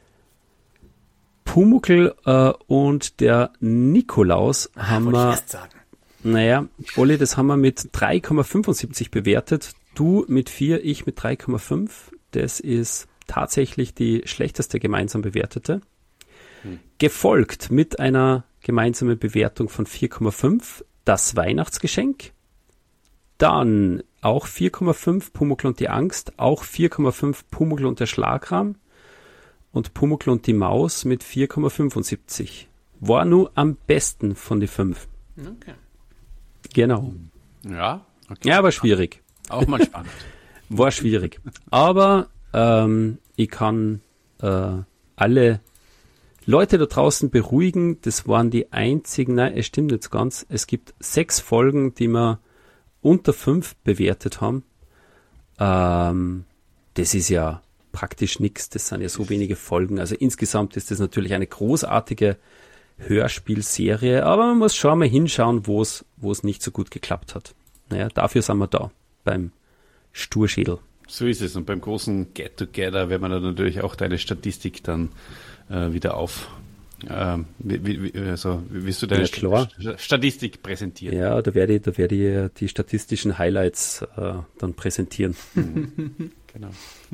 Pumuckl äh, und der Nikolaus ah, haben wollte wir. Ich erst sagen. Naja, Olli, das haben wir mit drei Komma fünfundsiebzig bewertet. Du mit vier, ich mit drei Komma fünf. Das ist tatsächlich die schlechteste gemeinsam bewertete. Hm. Gefolgt mit einer gemeinsamen Bewertung von vier Komma fünf, das Weihnachtsgeschenk. Dann auch vier Komma fünf Pumuckl und die Angst, auch vier Komma fünf Pumuckl und der Schlagrahm und Pumuckl und die Maus mit vier Komma fünfundsiebzig. War nur am besten von den fünf. Okay. Genau. Ja, okay. Ja, aber schwierig. Auch mal spannend. War schwierig. Aber ähm, ich kann äh, alle Leute da draußen beruhigen. Das waren die einzigen, nein, es stimmt nicht ganz. Es gibt sechs Folgen, die wir unter fünf bewertet haben. Ähm, das ist ja praktisch nichts. Das sind ja so wenige Folgen. Also insgesamt ist das natürlich eine großartige Hörspielserie, aber man muss schon mal hinschauen, wo es wo es nicht so gut geklappt hat. Naja, dafür sind wir da, beim Sturschädel. So ist es. Und beim großen Get-Together werden wir dann natürlich auch deine Statistik dann äh, wieder auf, ähm, wie, wie, also, wie willst du deine Ja, klar. St- Statistik präsentieren? Ja, da werde ich, da werde ich die statistischen Highlights äh, dann präsentieren. Genau.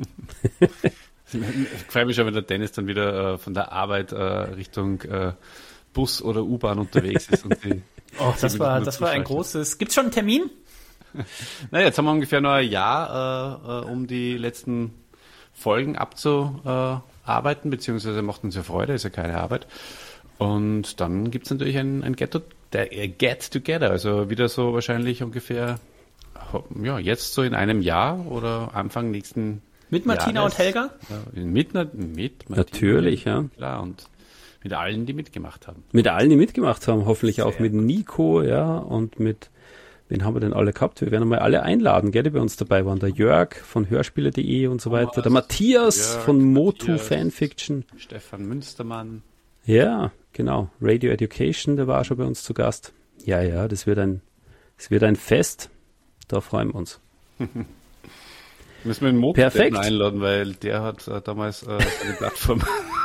Ich freue mich schon, wenn der Dennis dann wieder äh, von der Arbeit äh, Richtung äh, Bus oder U-Bahn unterwegs ist. Und die, Oh, das war, das war ein großes. Gibt's schon einen Termin? Naja, jetzt haben wir ungefähr noch ein Jahr, äh, um die letzten Folgen abzuarbeiten, beziehungsweise macht uns ja Freude, ist ja keine Arbeit. Und dann gibt's natürlich ein, ein Get, to, der, Get Together, also wieder so wahrscheinlich ungefähr, ja, jetzt so in einem Jahr oder Anfang nächsten Mit Martina Jahres. und Helga? Ja, mit, mit Martina. Natürlich, ja. Klar, und mit allen, die mitgemacht haben. Mit allen, die mitgemacht haben, hoffentlich Sehr auch mit Nico, ja, und mit, wen haben wir denn alle gehabt? Wir werden mal alle einladen, gell, die bei uns dabei waren. Der Jörg von hörspiele punkt de und so weiter, Thomas, der Matthias Jörg, von Motu Matthias, Fanfiction. Stefan Münstermann. Ja, genau. Radio Education, der war schon bei uns zu Gast. Ja, ja, das wird ein, das wird ein Fest. Da freuen wir uns. Müssen wir den Motu Perfekt. einladen, weil der hat äh, damals äh, eine Plattform.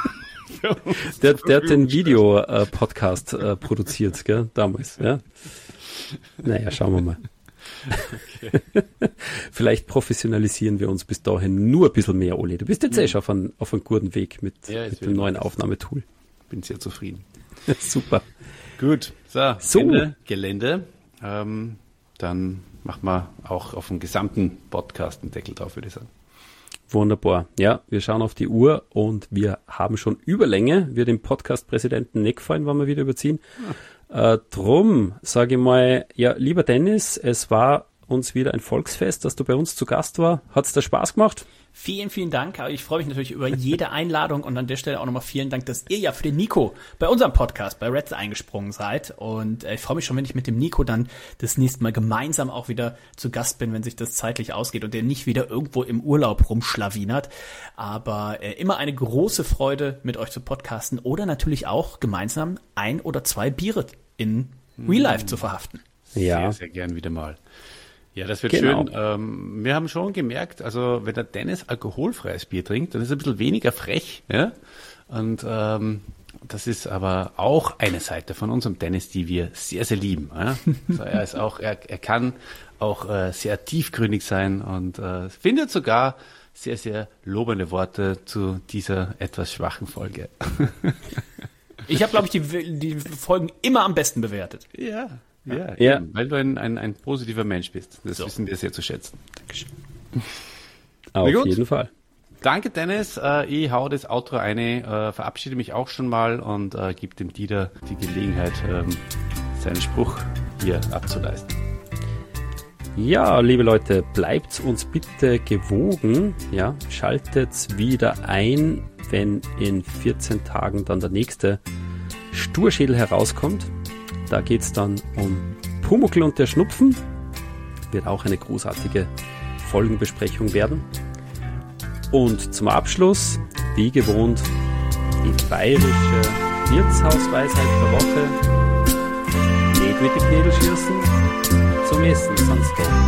Der, der hat den Video-Podcast äh, produziert, gell, damals, ja. Naja, schauen wir mal. Okay. Vielleicht professionalisieren wir uns bis dahin nur ein bisschen mehr, Oli. Du bist jetzt eh schon auf einem, auf einem guten Weg mit, Ja, mit dem neuen Aufnahmetool. Bin sehr zufrieden. Super. Gut, so, So. Ende Gelände. Ähm, dann machen wir auch auf dem gesamten Podcast einen Deckel drauf, würde ich sagen. Wunderbar. Ja, wir schauen auf die Uhr und wir haben schon Überlänge. Wir dem Podcast-Präsidenten nicht gefallen, wenn wir wieder überziehen. Ja. Äh, drum sage ich mal, ja, lieber Dennis, es war uns wieder ein Volksfest, dass du bei uns zu Gast war. Hat's dir Spaß gemacht? Vielen, vielen Dank. Aber ich freue mich natürlich über jede Einladung und an der Stelle auch nochmal vielen Dank, dass ihr ja für den Nico bei unserem Podcast bei Reds eingesprungen seid. Und äh, ich freue mich schon, wenn ich mit dem Nico dann das nächste Mal gemeinsam auch wieder zu Gast bin, wenn sich das zeitlich ausgeht und der nicht wieder irgendwo im Urlaub rumschlawinert. Aber äh, immer eine große Freude, mit euch zu podcasten oder natürlich auch gemeinsam ein oder zwei Biere in Real Life zu verhaften. Ja. Sehr, sehr gern wieder mal. Ja, das wird Genau. schön. Ähm, wir haben schon gemerkt, also wenn der Dennis alkoholfreies Bier trinkt, dann ist er ein bisschen weniger frech. Ja? Und ähm, das ist aber auch eine Seite von unserem Dennis, die wir sehr, sehr lieben. Ja? Also er ist auch, er, er kann auch äh, sehr tiefgründig sein und äh, findet sogar sehr, sehr lobende Worte zu dieser etwas schwachen Folge. Ich habe, glaube ich, die, die Folgen immer am besten bewertet. Ja. Ja, Ja. eben, weil du ein, ein, ein positiver Mensch bist. Das So. wissen wir sehr zu schätzen. Dankeschön. Auf gut. jeden Fall. Danke, Dennis. Äh, ich hau das Outro ein, äh, verabschiede mich auch schon mal und äh, gebe dem Dieter die Gelegenheit, ähm, seinen Spruch hier abzuleisten. Ja, liebe Leute, bleibt uns bitte gewogen. Ja, schaltet wieder ein, wenn in vierzehn Tagen dann der nächste Sturschädel herauskommt. Da geht's dann um Pumuckl und der Schnupfen. Wird auch eine großartige Folgenbesprechung werden. Und zum Abschluss, wie gewohnt, die bayerische Wirtshausweisheit der Woche. Nicht mit den Knädel schießen, zum Essen sonst doch.